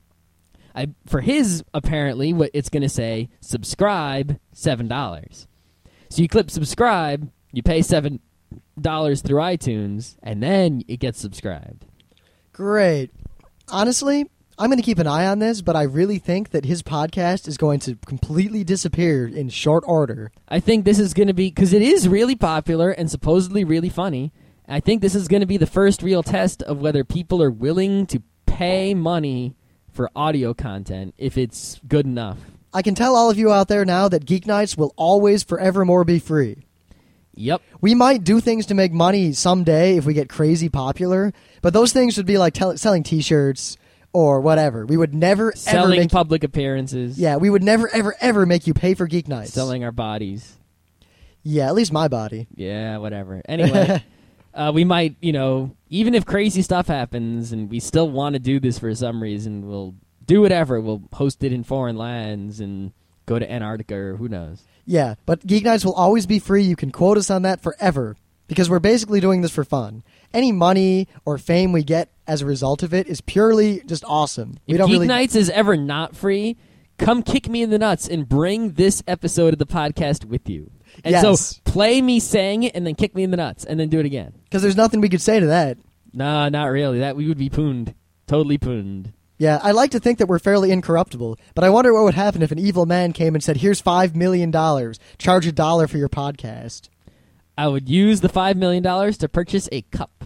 For his, apparently, what it's going to say, subscribe, $7. So you click subscribe, you pay $7, through iTunes, and then it gets subscribed. Great. Honestly, I'm going to keep an eye on this, but I really think that his podcast is going to completely disappear in short order. I think this is going to be, because it is really popular and supposedly really funny, I think this is going to be the first real test of whether people are willing to pay money for audio content if it's good enough. I can tell all of you out there now that Geek Nights will always forevermore be free. Yep. We might do things to make money someday if we get crazy popular, but those things would be like selling T-shirts or whatever. We would never ever Selling make public appearances. Yeah, we would never ever make you pay for Geek Nights. Selling our bodies. Yeah, at least my body. Yeah, whatever. Anyway, we might, even if crazy stuff happens and we still want to do this for some reason, we'll do whatever. We'll host it in foreign lands and go to Antarctica or who knows. Yeah, but Geek Nights will always be free. You can quote us on that forever because we're basically doing this for fun. Any money or fame we get as a result of it is purely just awesome. If Geek Nights is ever not free, come kick me in the nuts and bring this episode of the podcast with you. And yes. So play me saying it and then kick me in the nuts and then do it again. Because there's nothing we could say to that. No, not really. That we would be pooned. Totally pooned. Yeah, I like to think that we're fairly incorruptible, but I wonder what would happen if an evil man came and said, "Here's $5 million. Charge $1 for your podcast." I would use the $5 million to purchase a cup.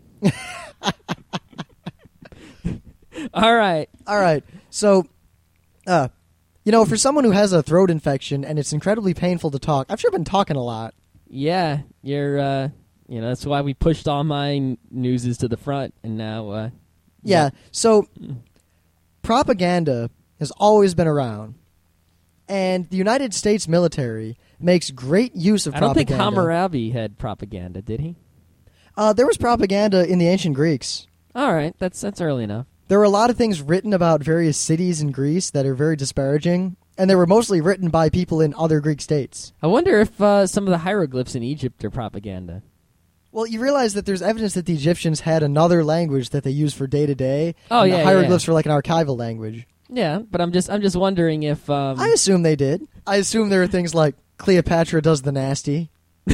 All right. So, for someone who has a throat infection and it's incredibly painful to talk, I've sure been talking a lot. Yeah, you're, that's why we pushed all my newses to the front, and now, Yeah, so propaganda has always been around, and the United States military makes great use of I don't think propaganda. Hammurabi had propaganda, did he? There was propaganda in the ancient Greeks. All right, that's early enough. There were a lot of things written about various cities in Greece that are very disparaging, and they were mostly written by people in other Greek states. I wonder if some of the hieroglyphs in Egypt are propaganda. Well, you realize that there's evidence that the Egyptians had another language that they used for day-to-day. Oh, and yeah, the hieroglyphs yeah. were like an archival language. Yeah, but I'm just wondering if I assume they did. I assume there are things like Cleopatra does the nasty.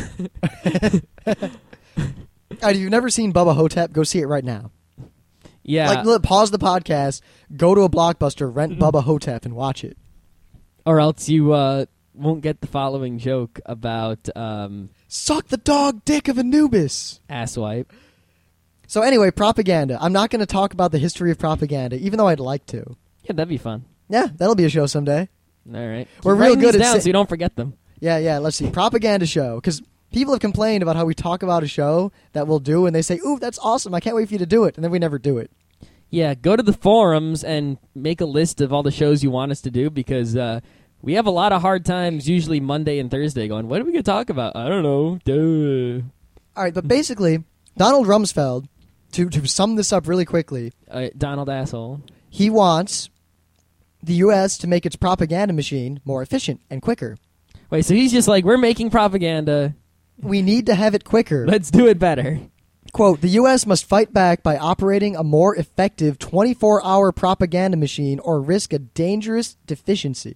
If you've never seen Bubba Hotep, go see it right now. yeah, Pause the podcast, go to a Blockbuster, rent Bubba Hotep, and watch it. or else you won't get the following joke about Suck the dog dick of Anubis. asswipe. So anyway, propaganda. I'm not going to talk about the history of propaganda, even though I'd like to. Yeah, that'd be fun. Yeah, that'll be a show someday. All right, We're Keep real writing good these at down so you don't forget them. Yeah, let's see. Propaganda show. Because people have complained about how we talk about a show that we'll do, and they say, "Ooh, that's awesome. I can't wait for you to do it." And then we never do it. Yeah, go to the forums and make a list of all the shows you want us to do because we have a lot of hard times, usually Monday and Thursday, going, what are we going to talk about? I don't know. Duh. All right, but basically, Donald Rumsfeld, to sum this up really quickly, Donald asshole. he wants the U.S. to make its propaganda machine more efficient and quicker. Wait, so he's just like, we're making propaganda. We need to have it quicker. Let's do it better. Quote, the U.S. must fight back by operating a more effective 24-hour propaganda machine or risk a dangerous deficiency.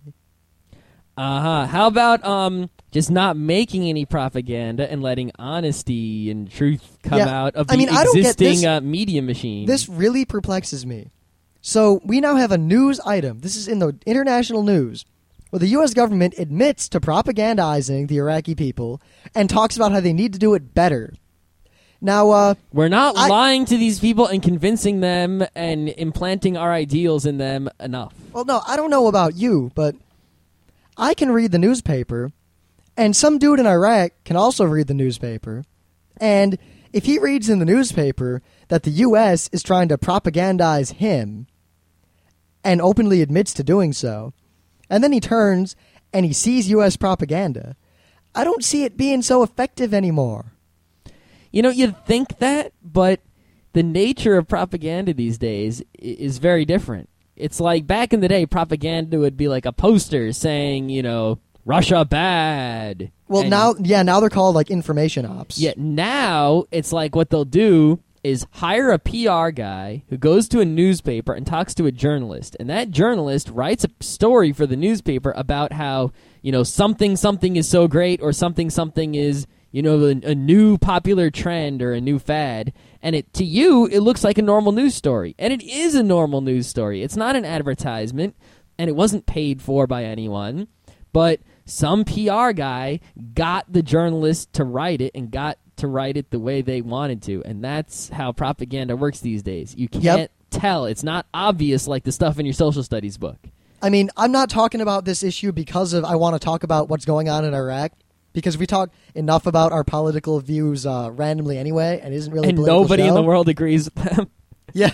How about just not making any propaganda and letting honesty and truth come out of the I don't get existing media machine? This really perplexes me. So we now have a news item. This is in the international news, where the U.S. government admits to propagandizing the Iraqi people and talks about how they need to do it better. Now, we're not lying to these people and convincing them and implanting our ideals in them enough. Well, no, I don't know about you, but I can read the newspaper, and some dude in Iraq can also read the newspaper. And if he reads in the newspaper that the U.S. is trying to propagandize him and openly admits to doing so, and then he turns and he sees U.S. propaganda, I don't see it being so effective anymore. You'd think that, but the nature of propaganda these days is very different. It's like back in the day, propaganda would be like a poster saying, Russia bad. Well, now they're called like information ops. Yeah, now it's like what they'll do is hire a PR guy who goes to a newspaper and talks to a journalist, and that journalist writes a story for the newspaper about how, something is so great or something is a new popular trend or a new fad, and to you it looks like a normal news story, and it is a normal news story. It's not an advertisement, and it wasn't paid for by anyone, but some PR guy got the journalist to write it and got to write it the way they wanted to, and that's how propaganda works these days. You can't tell. It's not obvious like the stuff in your social studies book. I mean, I'm not talking about this issue because I want to talk about what's going on in Iraq, because we talk enough about our political views randomly anyway, and it isn't really a political nobody show. in the world agrees with them. Yeah.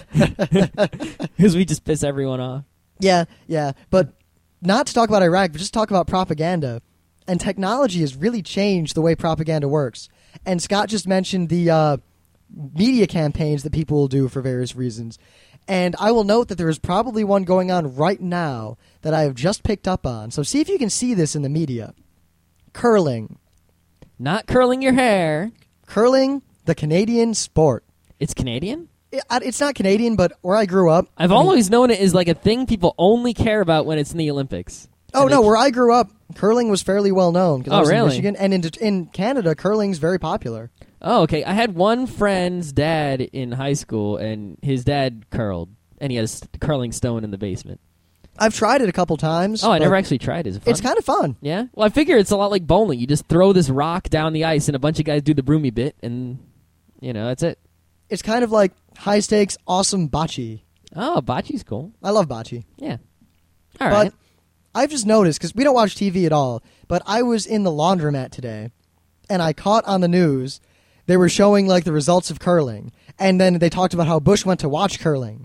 Because we just piss everyone off. Yeah, but not to talk about Iraq, but just talk about propaganda. And technology has really changed the way propaganda works. And Scott just mentioned the media campaigns that people will do for various reasons. And I will note that there is probably one going on right now that I have just picked up on. So see if you can see this in the media. Curling. Not curling your hair. Curling, the Canadian sport. It's Canadian? It's not Canadian, but where I grew up... I've always known it as like a thing people only care about when it's in the Olympics. Oh, no, where I grew up, curling was fairly well known. I was really? in Michigan, and in Canada, curling's very popular. Oh, okay. I had one friend's dad in high school, and his dad curled, and he had a curling stone in the basement. I've tried it a couple times. Oh, I never actually tried it. Is it fun? It's kind of fun. Yeah? Well, I figure it's a lot like bowling. You just throw this rock down the ice, and a bunch of guys do the broomy bit, and, that's it. It's kind of like high-stakes, awesome bocce. Oh, bocce's cool. I love bocce. Yeah. All right. But I've just noticed, because we don't watch TV at all, but I was in the laundromat today, and I caught on the news, they were showing like the results of curling, and then they talked about how Bush went to watch curling.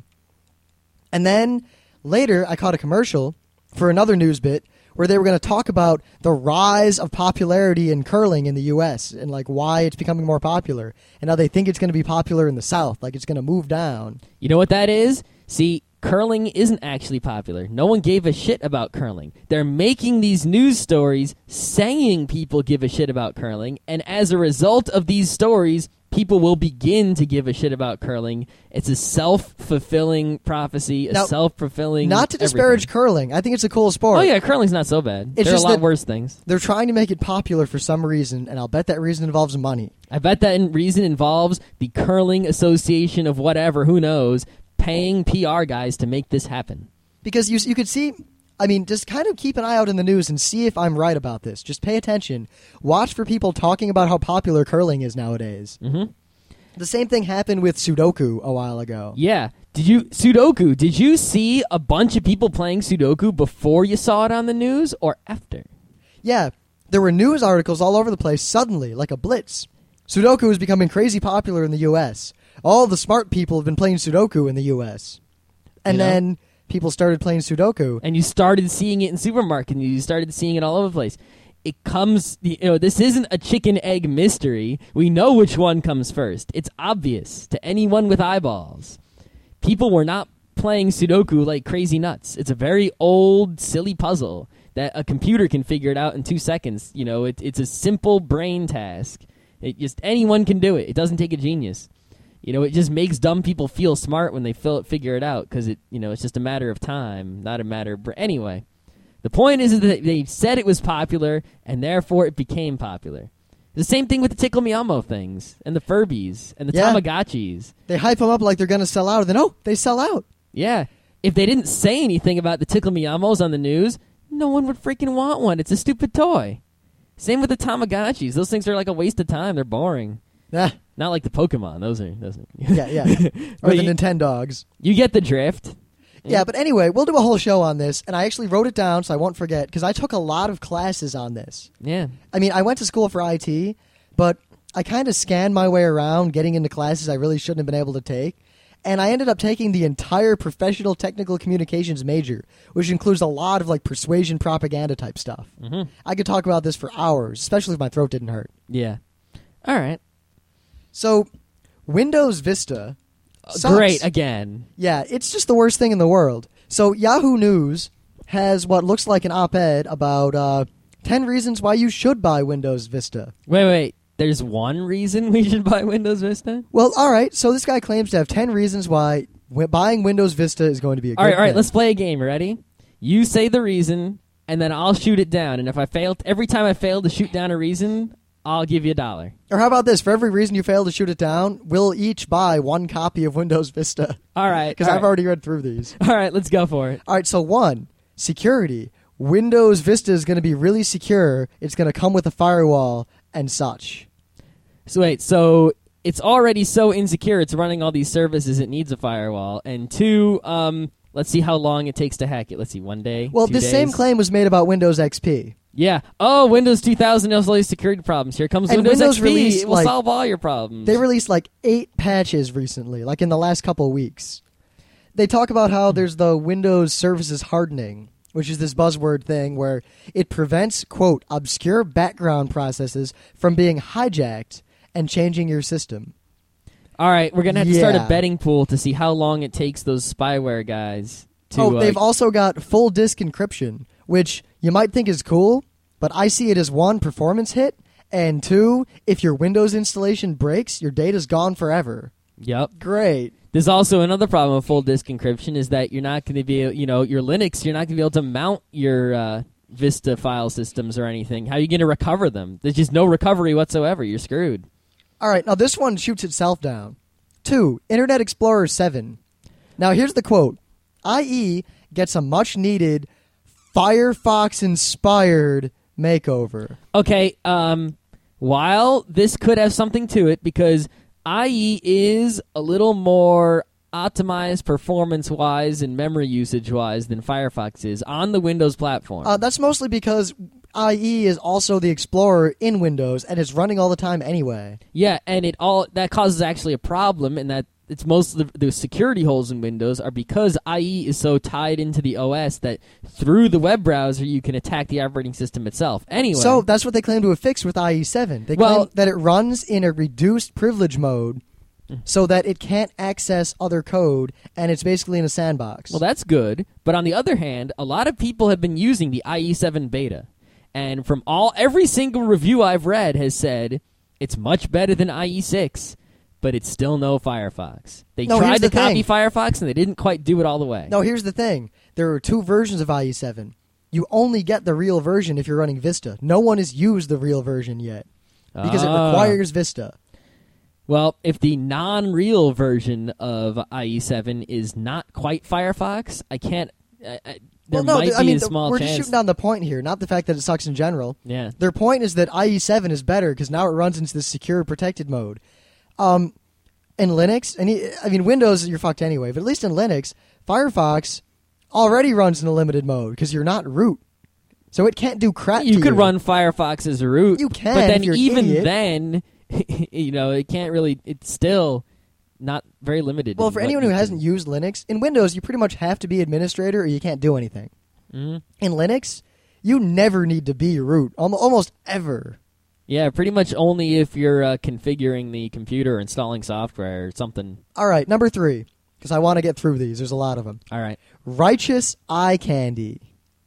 And then later, I caught a commercial for another news bit where they were going to talk about the rise of popularity in curling in the U.S. and like why it's becoming more popular, and how they think it's going to be popular in the South, like it's going to move down. You know what that is? See, curling isn't actually popular. No one gave a shit about curling. They're making these news stories saying people give a shit about curling, and as a result of these stories, people will begin to give a shit about curling. It's a self-fulfilling prophecy, a self-fulfilling Not to disparage everything. curling. I think it's a cool sport. Oh, yeah, curling's not so bad. It's there are a just lot that worse things. They're trying to make it popular for some reason, and I'll bet that reason involves money. I bet that reason involves the Curling Association of whatever, who knows, paying PR guys to make this happen. Because you could see, I mean, just kind of keep an eye out in the news and see if I'm right about this. Just pay attention. Watch for people talking about how popular curling is nowadays. Mm-hmm. The same thing happened with Sudoku a while ago. Yeah. Did you see a bunch of people playing Sudoku before you saw it on the news or after? Yeah. There were news articles all over the place suddenly, like a blitz. Sudoku is becoming crazy popular in the U.S. All the smart people have been playing Sudoku in the U.S. And then people started playing Sudoku. And you started seeing it in supermarkets, and you started seeing it all over the place. It comes, this isn't a chicken-egg mystery. We know which one comes first. It's obvious to anyone with eyeballs. People were not playing Sudoku like crazy nuts. It's a very old, silly puzzle that a computer can figure it out in 2 seconds. It's a simple brain task. Anyone can do it. It doesn't take a genius. It just makes dumb people feel smart when they figure it out, because it's just a matter of time, not a matter of anyway. The point is that they said it was popular, and therefore it became popular. The same thing with the Tickle Me Elmo things, and the Furbies, and the Tamagotchis. They hype them up like they're going to sell out, and then, they sell out. Yeah. If they didn't say anything about the Tickle Me Elmos on the news, no one would freaking want one. It's a stupid toy. Same with the Tamagotchis. Those things are like a waste of time. They're boring. Yeah. Not like the Pokemon. Those are. Yeah. Or the Nintendogs. You get the drift. Yeah, but anyway, we'll do a whole show on this, and I actually wrote it down so I won't forget, because I took a lot of classes on this. Yeah. I mean, I went to school for IT, but I kind of scanned my way around getting into classes I really shouldn't have been able to take, and I ended up taking the entire professional technical communications major, which includes a lot of like persuasion propaganda type stuff. Mm-hmm. I could talk about this for hours, especially if my throat didn't hurt. Yeah. All right. So, Windows Vista sucks. Great, again. Yeah, it's just the worst thing in the world. So Yahoo News has what looks like an op-ed about 10 reasons why you should buy Windows Vista. Wait. There's one reason we should buy Windows Vista? Well, all right. So this guy claims to have 10 reasons why buying Windows Vista is going to be a good thing. All right. Let's play a game. Ready? You say the reason, and then I'll shoot it down. And if I fail, every time I fail to shoot down a reason, I'll give you $1. Or how about this? For every reason you fail to shoot it down, we'll each buy 1 copy of Windows Vista. All right. Because I've already read through these. All right, let's go for it. All right, so 1, security. Windows Vista is going to be really secure. It's going to come with a firewall and such. So wait, so it's already so insecure it's running all these services it needs a firewall. And 2, let's see how long it takes to hack it. Let's see, 1 day, Well, 2 this days? same claim was made about Windows XP. Yeah. Oh, Windows 2000 has all these security problems. Here comes And Windows Windows XP. released, It will like- solve all your problems. They released like 8 patches recently, like in the last couple of weeks. They talk about how there's the Windows services hardening, which is this buzzword thing where it prevents, quote, obscure background processes from being hijacked and changing your system. All right, we're going to have to start a Yeah. betting pool to see how long it takes those spyware guys to... They've also got full disk encryption, which you might think is cool, but I see it as 1, performance hit, and 2, if your Windows installation breaks, your data's gone forever. Yep. Great. There's also another problem with full disk encryption is that you're not going to be, your Linux, you're not going to be able to mount your Vista file systems or anything. How are you going to recover them? There's just no recovery whatsoever. You're screwed. All right, now this one shoots itself down. 2, Internet Explorer 7. Now here's the quote. IE gets a much-needed Firefox-inspired makeover. Okay, while this could have something to it because IE is a little more optimized performance-wise and memory usage-wise than Firefox is on the Windows platform. That's mostly because IE is also the Explorer in Windows, and it's running all the time anyway. Yeah, and that causes actually a problem in that it's most of the security holes in Windows are because IE is so tied into the OS that through the web browser you can attack the operating system itself. Anyway, So that's what they claim to have fixed with IE7. They Well- claim that it runs in a reduced privilege mode so that it can't access other code, and it's basically in a sandbox. well, that's good. But on the other hand, a lot of people have been using the IE7 beta, and from every single review I've read has said it's much better than IE6. But it's still no Firefox. They No, tried here's to the copy thing. Firefox, and they didn't quite do it all the way. No, here's the thing. There are 2 versions of IE7. You only get the real version if you're running Vista. No one has used the real version yet because it requires Vista. Well, if the non-real version of IE7 is not quite Firefox, I can't... there might be a small we're chance. just shooting down the point here, not the fact that it sucks in general. Yeah. Their point is that IE7 is better because now it runs into this secure protected mode. In Linux, Windows, you're fucked anyway, but at least in Linux, Firefox already runs in a limited mode because you're not root. So it can't do crap You to could run Firefox as a root. You can, But then if you're an even idiot. then, it can't really... It's still not very limited. Well, in for what anyone who you hasn't can- used Linux, in Windows, you pretty much have to be administrator or you can't do anything. Mhm. In Linux, you never need to be root, almost ever. Yeah, pretty much only if you're configuring the computer or installing software or something. All right, number 3, because I want to get through these. There's a lot of them. All right. Righteous Eye Candy.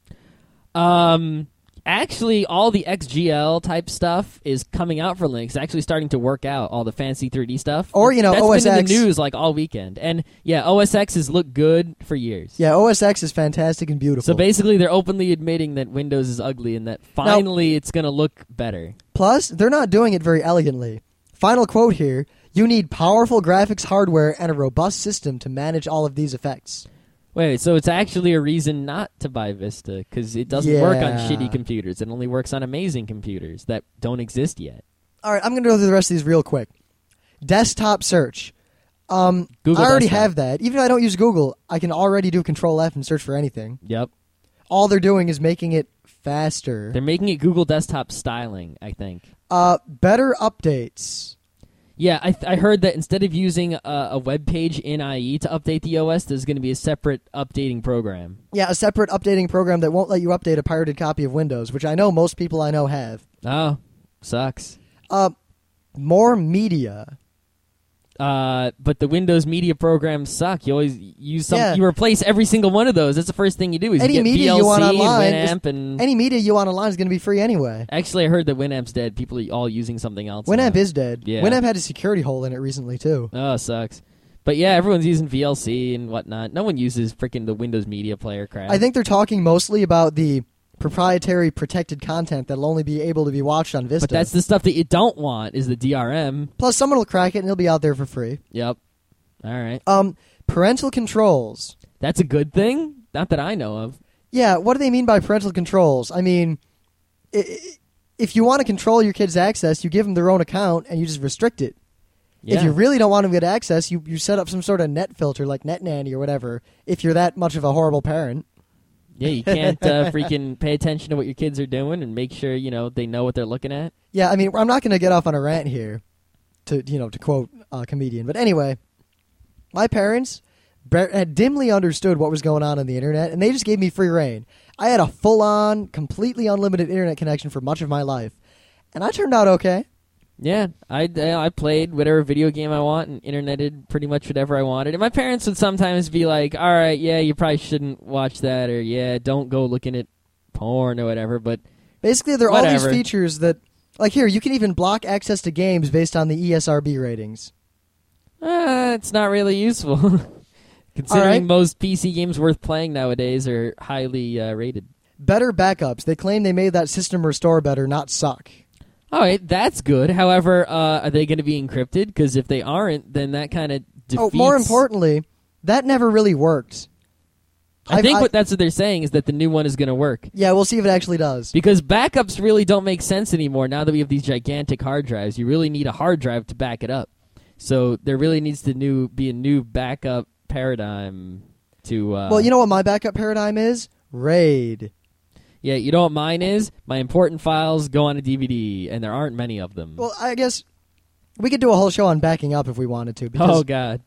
Actually, all the XGL type stuff is coming out for Linux. It's actually starting to work out, all the fancy 3D stuff. Or, that's OS been in X. the news like all weekend. And yeah, OS X has looked good for years. Yeah, OS X is fantastic and beautiful. So basically, they're openly admitting that Windows is ugly and that finally it's going to look better. Plus, they're not doing it very elegantly. Final quote here, you need powerful graphics hardware and a robust system to manage all of these effects. Wait, so it's actually a reason not to buy Vista because it doesn't work on Yeah. shitty computers. It only works on amazing computers that don't exist yet. All right, I'm going to go through the rest of these real quick. Desktop search. Google I already Desktop. have that. Even if I don't use Google, I can already do Control F and search for anything. Yep. All they're doing is making it faster. They're making it Google Desktop styling, I think. Better updates. Yeah, I heard that instead of using a web page in IE to update the OS, there's going to be a separate updating program. Yeah, a separate updating program that won't let you update a pirated copy of Windows, which I know most people I know have. Oh, sucks. More media. But the Windows media programs suck. You always use some. Yeah. You replace every single one of those. That's the first thing you do. Is Any you get media VLC you want online and Winamp and. Any media you want online is going to be free anyway. Actually, I heard that Winamp's dead. People are all using something else. Winamp now. is dead. Yeah. Winamp had a security hole in it recently, too. Oh, sucks. But yeah, everyone's using VLC and whatnot. No one uses freaking the Windows Media Player crap. I think they're talking mostly about the proprietary protected content that'll only be able to be watched on Vista. But that's the stuff that you don't want is the DRM. Plus, someone will crack it and it'll be out there for free. Yep. All right. Parental controls. That's a good thing? Not that I know of. Yeah, what do they mean by parental controls? I mean, if you want to control your kids' access, you give them their own account and you just restrict it. Yeah. If you really don't want them to get access, you set up some sort of net filter like NetNanny or whatever, if you're that much of a horrible parent. Yeah, you can't freaking pay attention to what your kids are doing and make sure, they know what they're looking at. Yeah, I mean, I'm not going to get off on a rant here, to quote a comedian. But anyway, my parents had dimly understood what was going on the internet, and they just gave me free reign. I had a full-on, completely unlimited internet connection for much of my life, and I turned out okay. Yeah, I played whatever video game I want and interneted pretty much whatever I wanted. And my parents would sometimes be like, all right, yeah, you probably shouldn't watch that, or yeah, don't go looking at porn or whatever. But basically, there are whatever. all these features that, like here, you can even block access to games based on the ESRB ratings. It's not really useful. Considering most PC games worth playing nowadays are highly rated. Better backups. They claim they made that system restore better, not suck. All right, that's good. However, are they going to be encrypted? Because if they aren't, then that kind of defeats... Oh, more importantly, that never really worked. I think that's what they're saying is that the new one is going to work. Yeah, we'll see if it actually does. Because backups really don't make sense anymore now that we have these gigantic hard drives. You really need a hard drive to back it up. So there really needs to be a new backup paradigm to... Well, you know what my backup paradigm is? RAID. Yeah, you know what mine is? My important files go on a DVD, and there aren't many of them. Well, I guess we could do a whole show on backing up if we wanted to. Because oh, God.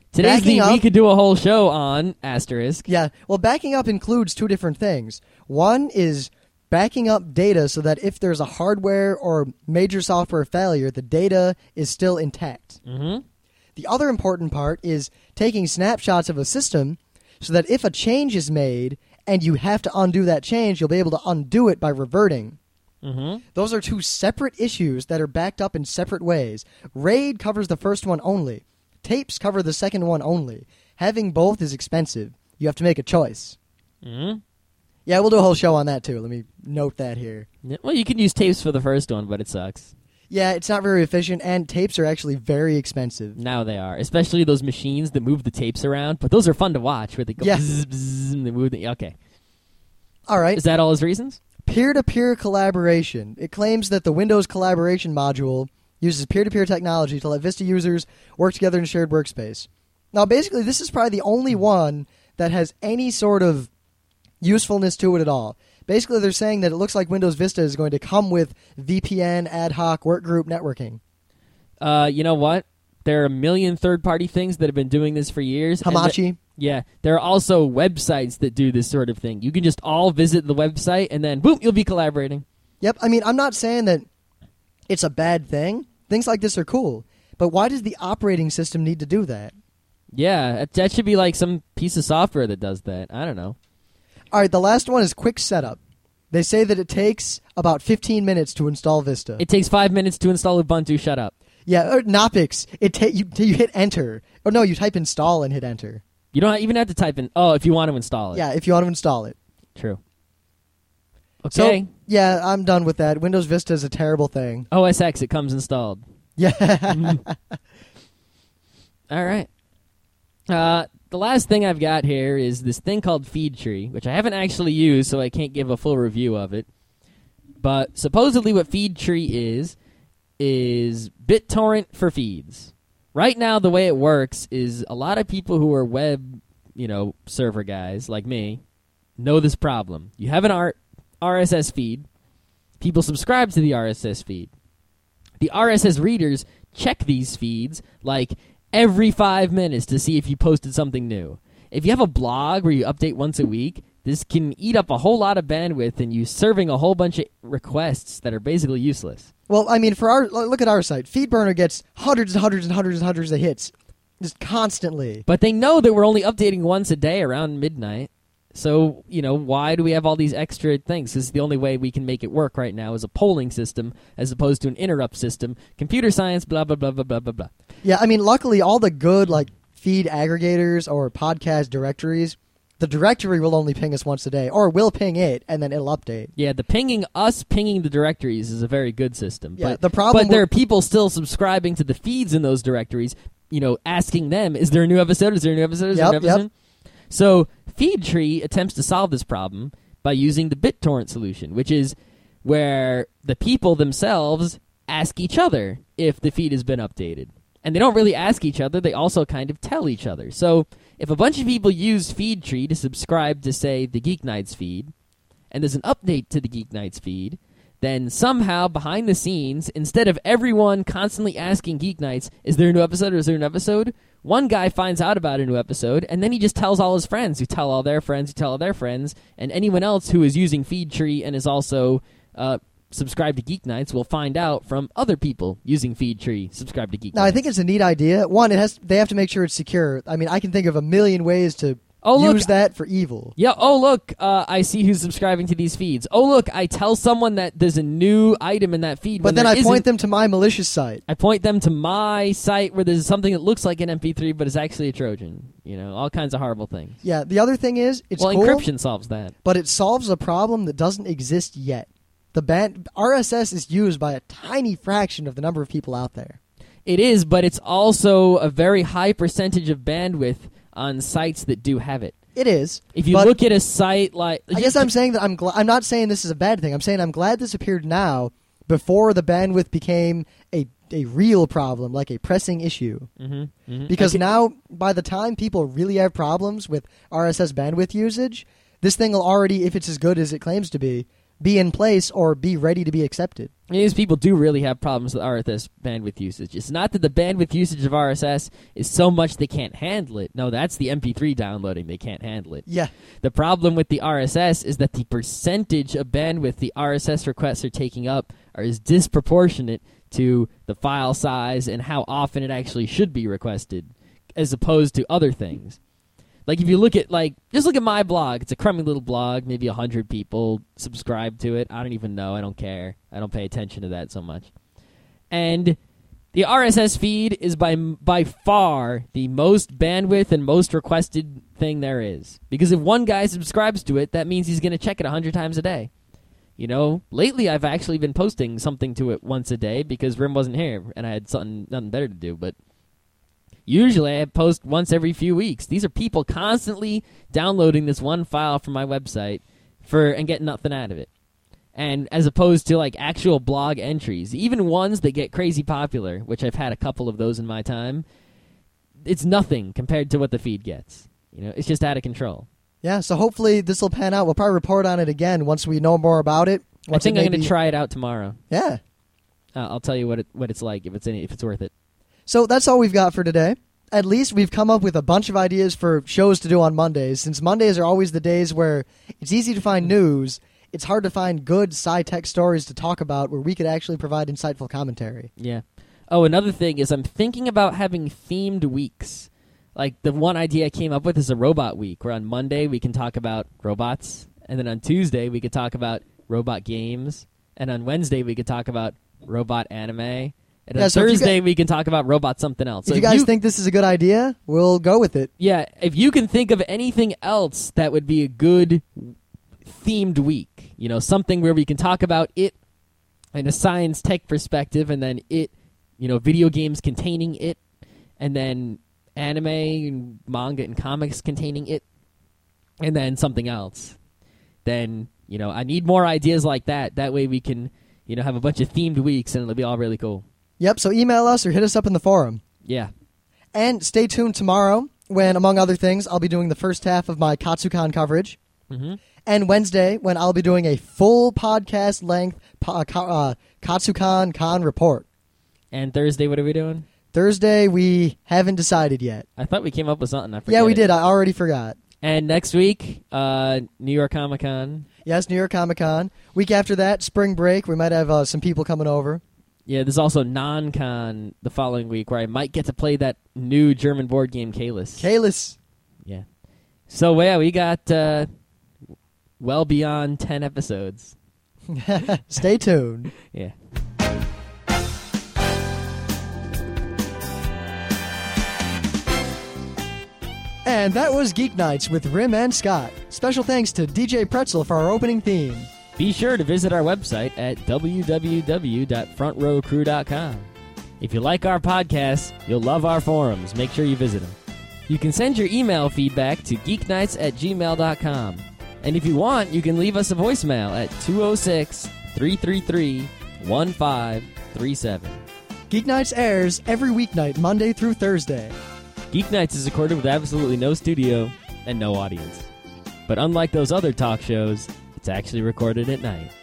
We could do a whole show on asterisk. Yeah, well, backing up includes two different things. One is backing up data so that if there's a hardware or major software failure, the data is still intact. Mm-hmm. The other important part is taking snapshots of a system so that if a change is made and you have to undo that change, you'll be able to undo it by reverting. Mm-hmm. Those are two separate issues that are backed up in separate ways. RAID covers the first one only. Tapes cover the second one only. Having both is expensive. You have to make a choice. Mm-hmm. Yeah, we'll do a whole show on that, too. Let me note that here. Yeah, well, you can use tapes for the first one, but it sucks. Yeah, it's not very efficient, and tapes are actually very expensive. Now they are, especially those machines that move the tapes around. But those are fun to watch, where they go bzz, bzz, and they move the... Okay. All right. Is that all his reasons? Peer-to-peer collaboration. It claims that the Windows collaboration module uses peer-to-peer technology to let Vista users work together in a shared workspace. Now, basically, this is probably the only one that has any sort of usefulness to it at all. Basically, they're saying that it looks like Windows Vista is going to come with VPN, ad hoc, workgroup networking. You know what? There are a million third-party things that have been doing this for years. Hamachi. Yeah. There are also websites that do this sort of thing. You can just all visit the website, and then, boom, you'll be collaborating. Yep. I mean, I'm not saying that it's a bad thing. Things like this are cool. But why does the operating system need to do that? Yeah, that should be like some piece of software that does that. I don't know. All right, the last one is quick setup. They say that it takes about 15 minutes to install Vista. It takes 5 minutes to install Ubuntu. Shut up. Yeah, or Knoppix. You hit enter. Or no, you type install and hit enter. You don't even have to type in, if you want to install it. Yeah, if you want to install it. True. Okay. So, yeah, I'm done with that. Windows Vista is a terrible thing. OS X, it comes installed. Yeah. All right. The last thing I've got here is this thing called FeedTree, which I haven't actually used, so I can't give a full review of it. But supposedly what FeedTree is BitTorrent for feeds. Right now, the way it works is a lot of people who are web, server guys like me know this problem. You have an RSS feed. People subscribe to the RSS feed. The RSS readers check these feeds like every 5 minutes to see if you posted something new. If you have a blog where you update once a week, this can eat up a whole lot of bandwidth and you serving a whole bunch of requests that are basically useless. Well, I mean, look at our site. FeedBurner gets hundreds and hundreds and hundreds and hundreds of hits just constantly. But they know that we're only updating once a day around midnight. So, why do we have all these extra things? This is the only way we can make it work right now is a polling system as opposed to an interrupt system. Computer science, blah, blah, blah, blah, blah, blah, blah. Yeah, I mean, luckily, all the good, feed aggregators or podcast directories, The directory will only ping us once a day, or we'll ping it, and then it'll update. Yeah, the pinging the directories is a very good system. Yeah, but, the problem but there are people still subscribing to the feeds in those directories, asking them, is there a new episode? Is there a new episode? Is there a new episode? Yep. So FeedTree attempts to solve this problem by using the BitTorrent solution, which is where the people themselves ask each other if the feed has been updated. And they don't really ask each other, they also kind of tell each other. So if a bunch of people use FeedTree to subscribe to, say, the Geek Nights feed, and there's an update to the Geek Nights feed, then somehow behind the scenes, instead of everyone constantly asking Geek Nights, is there a new episode or is there an episode, one guy finds out about a new episode, and then he just tells all his friends, who tell all their friends, who tell all their friends, and anyone else who is using FeedTree and is also subscribe to Geek Nights will find out from other people using FeedTree subscribe to Geek Nights. Now, I think it's a neat idea. One, they have to make sure it's secure. I mean, I can think of a million ways to use that for evil. Yeah, look, I see who's subscribing to these feeds. Oh, look, I tell someone that there's a new item in that feed. But then I point them to my malicious site. I point them to my site where there's something that looks like an MP3, but is actually a Trojan. All kinds of horrible things. Yeah, the other thing is, it's cool, encryption solves that. But it solves a problem that doesn't exist yet. The RSS is used by a tiny fraction of the number of people out there. It is, but it's also a very high percentage of bandwidth on sites that do have it. It is. If you look at a site like... I guess I'm saying that I'm not saying this is a bad thing. I'm saying I'm glad this appeared now before the bandwidth became a real problem, like a pressing issue. Because now, by the time people really have problems with RSS bandwidth usage, this thing will already, if it's as good as it claims to be in place or be ready to be accepted. These people do really have problems with RSS bandwidth usage. It's not that the bandwidth usage of RSS is so much they can't handle it. No, that's the MP3 downloading. They can't handle it. Yeah. The problem with the RSS is that the percentage of bandwidth the RSS requests are taking up is disproportionate to the file size and how often it actually should be requested, as opposed to other things. Like, if you look at, just look at my blog. It's a crummy little blog. Maybe 100 people subscribe to it. I don't even know. I don't care. I don't pay attention to that so much. And the RSS feed is by far the most bandwidth and most requested thing there is. Because if one guy subscribes to it, that means he's going to check it 100 times a day. Lately I've actually been posting something to it once a day because Rim wasn't here and I had nothing better to do, but... Usually I post once every few weeks. These are people constantly downloading this one file from my website and getting nothing out of it. And as opposed to actual blog entries, even ones that get crazy popular, which I've had a couple of those in my time, it's nothing compared to what the feed gets. It's just out of control. Yeah, so hopefully this will pan out. We'll probably report on it again once we know more about it. I think I'm going to try it out tomorrow. Yeah. I'll tell you what it's like if it's worth it. So that's all we've got for today. At least we've come up with a bunch of ideas for shows to do on Mondays. Since Mondays are always the days where it's easy to find news, it's hard to find good sci-tech stories to talk about where we could actually provide insightful commentary. Yeah. Oh, another thing is I'm thinking about having themed weeks. Like, the one idea I came up with is a robot week, where on Monday we can talk about robots, and then on Tuesday we could talk about robot games, and on Wednesday we could talk about robot anime, and on Thursday we can talk about robot something else. So if you guys think this is a good idea, we'll go with it. Yeah, if you can think of anything else that would be a good themed week, something where we can talk about it in a science tech perspective, and then video games containing it, and then anime and manga and comics containing it, and then something else, then I need more ideas like that. That way we can have a bunch of themed weeks, and it'll be all really cool. Yep, so email us or hit us up in the forum. Yeah. And stay tuned tomorrow when, among other things, I'll be doing the first half of my Katsucon coverage. Mm-hmm. And Wednesday when I'll be doing a full podcast-length Katsucon Con report. And Thursday, what are we doing? Thursday, we haven't decided yet. I thought we came up with something. I forget. Yeah, we did. I already forgot. And next week, New York Comic Con. Yes, New York Comic Con. Week after that, spring break. We might have some people coming over. Yeah, there's also non-con the following week where I might get to play that new German board game, Kalis. Kalis. Yeah. So, yeah, we got well beyond 10 episodes. Stay tuned. Yeah. And that was Geek Nights with Rim and Scott. Special thanks to DJ Pretzel for our opening theme. Be sure to visit our website at www.frontrowcrew.com. If you like our podcasts, you'll love our forums. Make sure you visit them. You can send your email feedback to geeknights@gmail.com. And if you want, you can leave us a voicemail at 206-333-1537. Geek Nights airs every weeknight, Monday through Thursday. Geek Nights is recorded with absolutely no studio and no audience. But unlike those other talk shows, it's actually recorded at night.